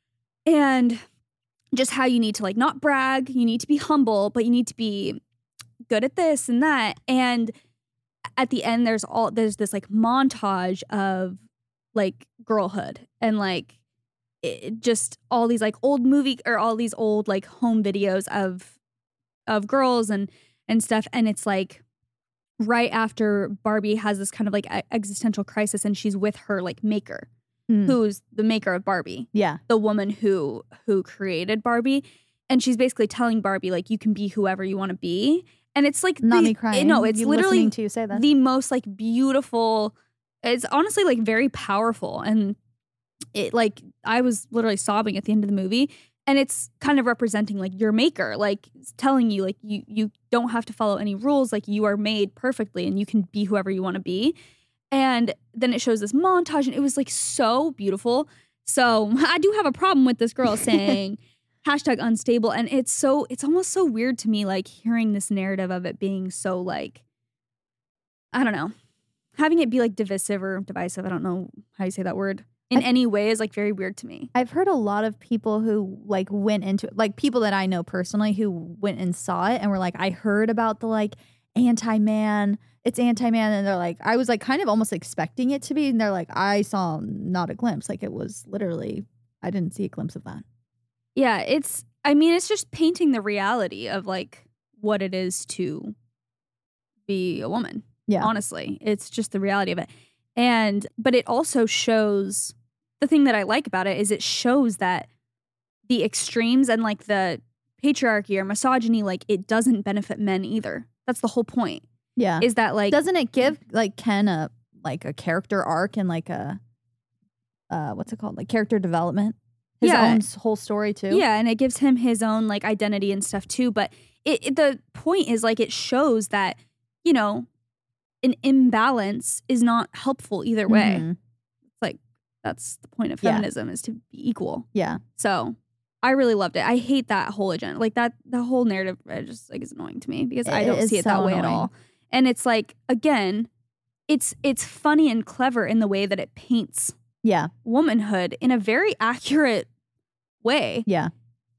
And just how you need to like not brag, you need to be humble, but you need to be good at this and that. And at the end, there's all there's this like montage of like girlhood and like it, just all these like old movie or all these old like home videos of of girls and and stuff. And it's like right after Barbie has this kind of like e- existential crisis, and she's with her like maker, Mm. who's the maker of Barbie, Yeah. the woman who who created Barbie. And she's basically telling Barbie, like, you can be whoever you want to be. And it's like Not the, me crying. No, it's You literally listening to you say that. the most like beautiful. It's honestly like very powerful. And it like I was literally sobbing at the end of the movie. And it's kind of representing like your maker, like telling you like you you don't have to follow any rules, like you are made perfectly and you can be whoever you want to be. And then it shows this montage and it was like so beautiful. So I do have a problem with this girl saying hashtag unstable. And it's so, it's almost so weird to me, like hearing this narrative of it being so like, I don't know, having it be like divisive or divisive. I don't know how you say that word in I- any way is like very weird to me. I've heard a lot of people who like went into it, like people that I know personally who went and saw it and were like, I heard about the like anti-man, it's anti-man. And they're like, I was like kind of almost expecting it to be. And they're like, I saw not a glimpse. Like it was literally, I didn't see a glimpse of that. Yeah, it's, I mean, it's just painting the reality of like what it is to be a woman. Yeah. Honestly, it's just the reality of it. And, but it also shows, the thing that I like about it is it shows that the extremes and like the patriarchy or misogyny, like it doesn't benefit men either. That's the whole point. Yeah. Is that like, Doesn't it give like Ken a like a character arc and like a uh what's it called? Like character development? his Yeah. own s- whole story too. Yeah, and it gives him his own like identity and stuff too. But it, it the point is like it shows that, you know, an imbalance is not helpful either way. Mhm. It's like that's the point of Yeah. feminism is to be equal. Yeah. So I really loved it. I hate that whole agenda. Like that the whole narrative uh, just like is annoying to me because I It don't is see it so that way at annoying. all. And it's like again, it's it's funny and clever in the way that it paints Yeah. womanhood in a very accurate way. Yeah.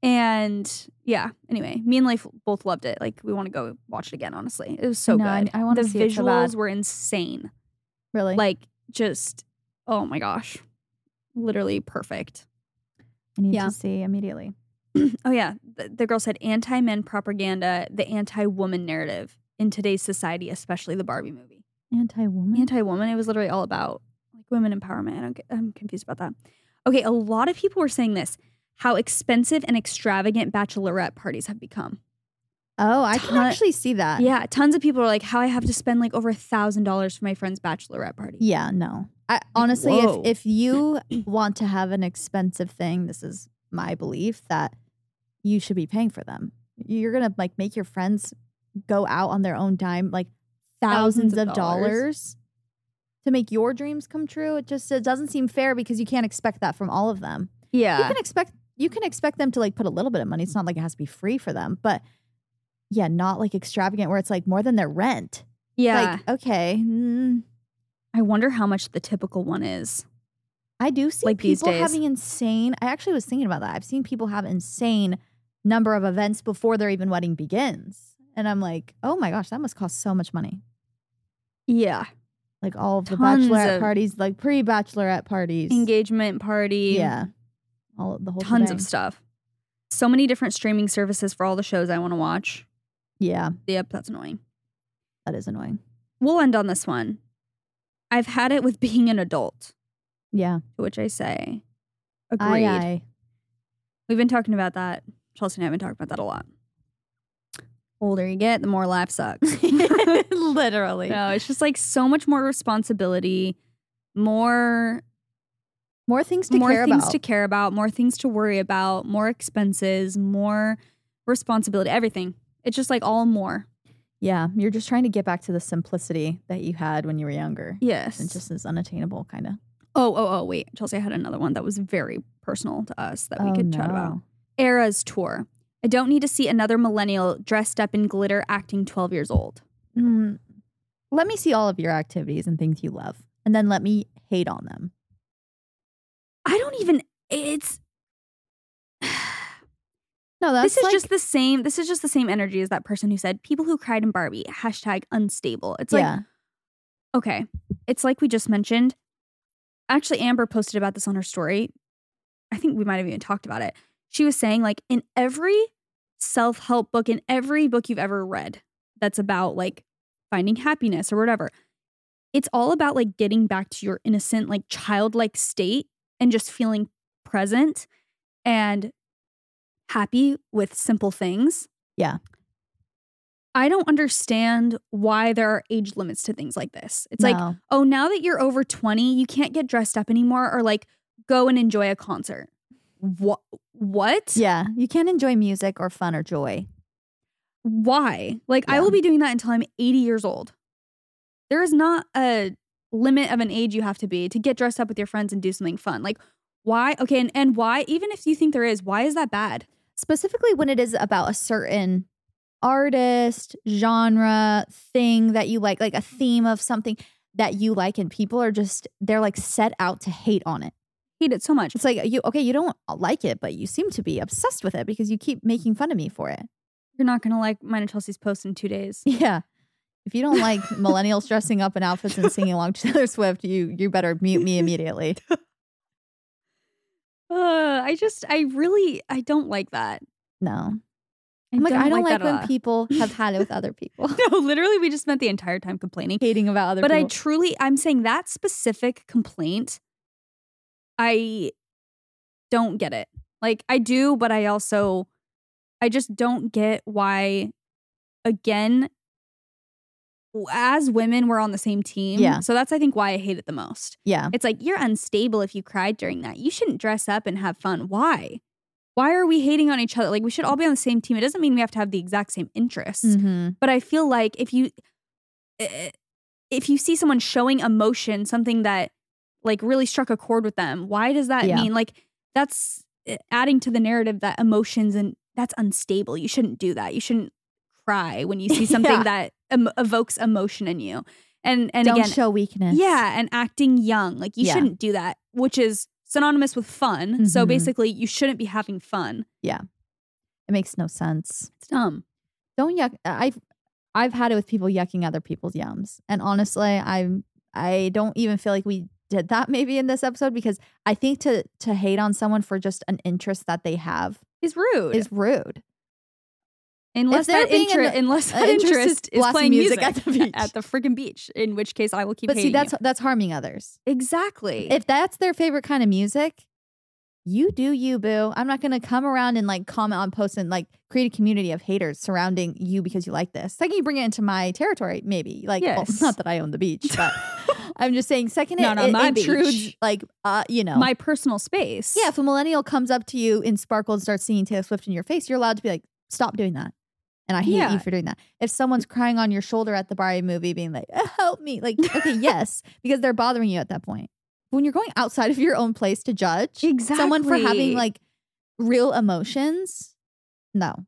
And yeah, anyway, me and Leif both loved it. Like we want to go watch it again, honestly. It was so I know, I- good. I wanna The see it so visuals bad. were insane. Really? Like just oh my gosh. Literally perfect. I need yeah. to see immediately. Oh yeah, the, the girl said anti-men propaganda, the anti-woman narrative in today's society, especially the Barbie movie. Anti-woman? Anti-woman, it was literally all about like women empowerment. I don't get, I'm confused about that. Okay, a lot of people were saying this, how expensive and extravagant bachelorette parties have become. Oh, I can Ton- actually see that. Yeah, tons of people are like, how I have to spend like over a thousand dollars for my friend's bachelorette party. Yeah, no. I honestly, Whoa. if if you want to have an expensive thing, this is my belief that you should be paying for them. You're gonna like make your friends go out on their own dime, like thousands, Thousands of of dollars. to make your dreams come true. It just it doesn't seem fair because you can't expect that from all of them. You Yeah. can expect you can expect them to like put a little bit of money. It's not like it has to be free for them, but yeah, not like extravagant where it's like more than their rent. Yeah. Like okay, mm, I wonder how much the typical one is. I do see Like these people days. having insane. I actually was thinking about that. I've seen people have insane number of events before their even wedding begins, and I'm like, oh my gosh, that must cost so much money. Yeah. Like all of the Tons bachelorette of- parties, like pre-bachelorette parties. Engagement party. Yeah, all of the whole Tons shebang. of stuff. So many different streaming services for all the shows I want to watch. Yeah, Yep, that's annoying. that is annoying. We'll end on this one. I've had it with being an adult, Yeah, to which I say, aye, agreed. aye. We've been talking about that. Chelsea and I have been talking about that a lot. Older you get, the more life sucks. Literally. No, it's just like so much more responsibility, more More things to more care things about. to care about, more things to worry about, more expenses, more responsibility, everything. It's just like all more. Yeah, you're just trying to get back to the simplicity that you had when you were younger. Yes. It just is unattainable, kind of. Oh, oh, oh, wait. Chelsea, I had another one that was very personal to us that we Oh, could chat no. about. Eras Tour. I don't need to see another millennial dressed up in glitter acting twelve years old. Mm, let me see all of your activities and things you love, and then let me hate on them. I don't even, it's, No, that's this is like, just the same, this is just the same energy as that person who said, people who cried in Barbie, hashtag unstable. It's like, yeah, okay, it's like we just mentioned. Actually, Amber posted about this on her story. I think we might have even talked about it. She was saying, like, in every self-help book, in every book you've ever read that's about, like, finding happiness or whatever, it's all about, like, getting back to your innocent, like, childlike state and just feeling present and happy with simple things. Yeah. I don't understand why there are age limits to things like this. It's like, No. oh, now that you're over twenty, you can't get dressed up anymore or like go and enjoy a concert. What? What? Yeah, you can't enjoy music or fun or joy. Why? Like, I Yeah. will be doing that until I'm eighty years old. There is not a limit of an age you have to be to get dressed up with your friends and do something fun. Like, why? Okay, and, and why? Even if you think there is, why is that bad? Specifically when it is about a certain artist, genre, thing that you like, like a theme of something that you like, and people are just, they're like set out to hate on it. Hate it so much. It's like, you okay, you don't like it, but you seem to be obsessed with it because you keep making fun of me for it. You're not gonna like mine and Chelsea's post in two days. Yeah. If you don't like millennials dressing up in outfits and singing along to Taylor Swift, you you better mute me immediately. Uh, I just, I really, I don't like that. No. I I'm like, I don't like that at when all. people have had it with other people. No, literally, we just spent the entire time complaining. Hating about other But I people. truly, I'm saying that specific complaint, I don't get it. Like, I do, but I also, I just don't get why, again, as women, we're on the same team. Yeah. So that's, I think, why I hate it the most. Yeah. It's like, you're unstable if you cried during that. You shouldn't dress up and have fun. Why? Why are we hating on each other? Like, we should all be on the same team. It doesn't mean we have to have the exact same interests. Mm-hmm. But I feel like if you if you see someone showing emotion, something that like really struck a chord with them, why does that Yeah. mean? Like, that's adding to the narrative that emotions, and that's unstable. You shouldn't do that. You shouldn't cry when you see something Yeah. that em- evokes emotion in you. And and Don't again, show weakness. yeah, and acting young. Like, you Yeah. shouldn't do that, which is synonymous with fun. So Mhm. basically, you shouldn't be having fun. Yeah. It makes no sense. It's dumb. Don't yuck. I've I've had it with people yucking other people's yums, and honestly, I'm I don't even feel like we did that maybe in this episode, because I think to to hate on someone for just an interest that they have It's rude. is rude. Unless they're that, being interest, an- unless uh, that interest is interest is blasting playing music music, at the beach. at the freaking beach, in which case I will keep But see, hating that's you. that's harming others. Exactly. If that's their favorite kind of music, you do you, boo. I'm not gonna come around and like comment on posts and like create a community of haters surrounding you because you like this. Second, you bring it into my territory, maybe. Like, well, Yes. not that I own the beach, but I'm just saying. Second, Not it, on it my intrudes, beach. like, uh, you know, My personal space. yeah. If a millennial comes up to you in Sparkle and starts singing Taylor Swift in your face, you're allowed to be like, stop doing that. And I hate Yeah. you for doing that. If someone's crying on your shoulder at the Barbie movie, being like, "Uh, help me," like, okay, yes, because they're bothering you at that point. When you're going outside of your own place to judge someone for having Exactly. like real emotions, no,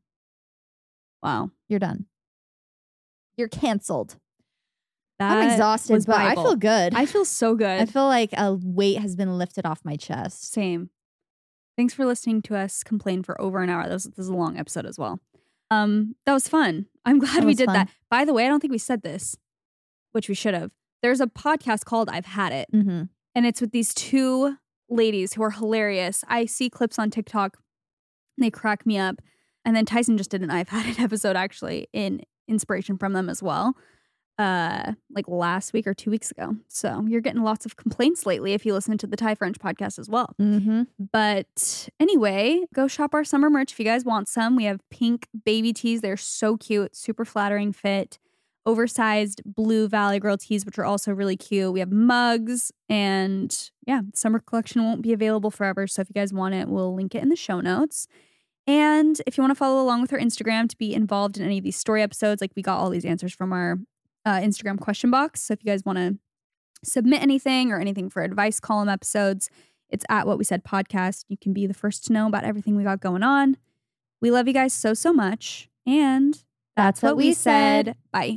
Wow. you're done. You're canceled. That I'm exhausted, was but I Bible. feel good. I feel so good. I feel like a weight has been lifted off my chest. Same. Thanks for listening to us complain for over an hour. This, this is a long episode as well. Um, that was fun. I'm glad That we was did fun. that. By the way, I don't think we said this, which we should have. There's a podcast called I've Had It, Mm-hmm. and it's with these two ladies who are hilarious. I see clips on TikTok, and they crack me up. And then Tyson just did an I've Had It episode, actually, in inspiration from them as well, uh, like last week or two weeks ago. So you're getting lots of complaints lately if you listen to the Thai French podcast as well. Mm-hmm. But anyway, go shop our summer merch if you guys want some. We have pink baby tees. They're so cute, super flattering fit. Oversized blue Valley Girl tees, which are also really cute. We have mugs, and yeah, summer collection won't be available forever. So if you guys want it, we'll link it in the show notes. And if you want to follow along with our Instagram to be involved in any of these story episodes, like we got all these answers from our uh, Instagram question box. So if you guys want to submit anything or anything for advice column episodes, it's at What We Said Podcast. You can be the first to know about everything we got going on. We love you guys so, so much. And that's, That's what we said. Bye.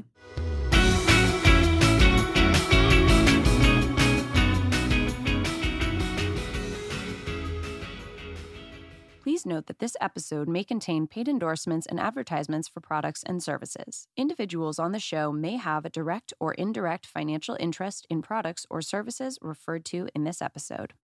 Please note that this episode may contain paid endorsements and advertisements for products and services. Individuals on the show may have a direct or indirect financial interest in products or services referred to in this episode.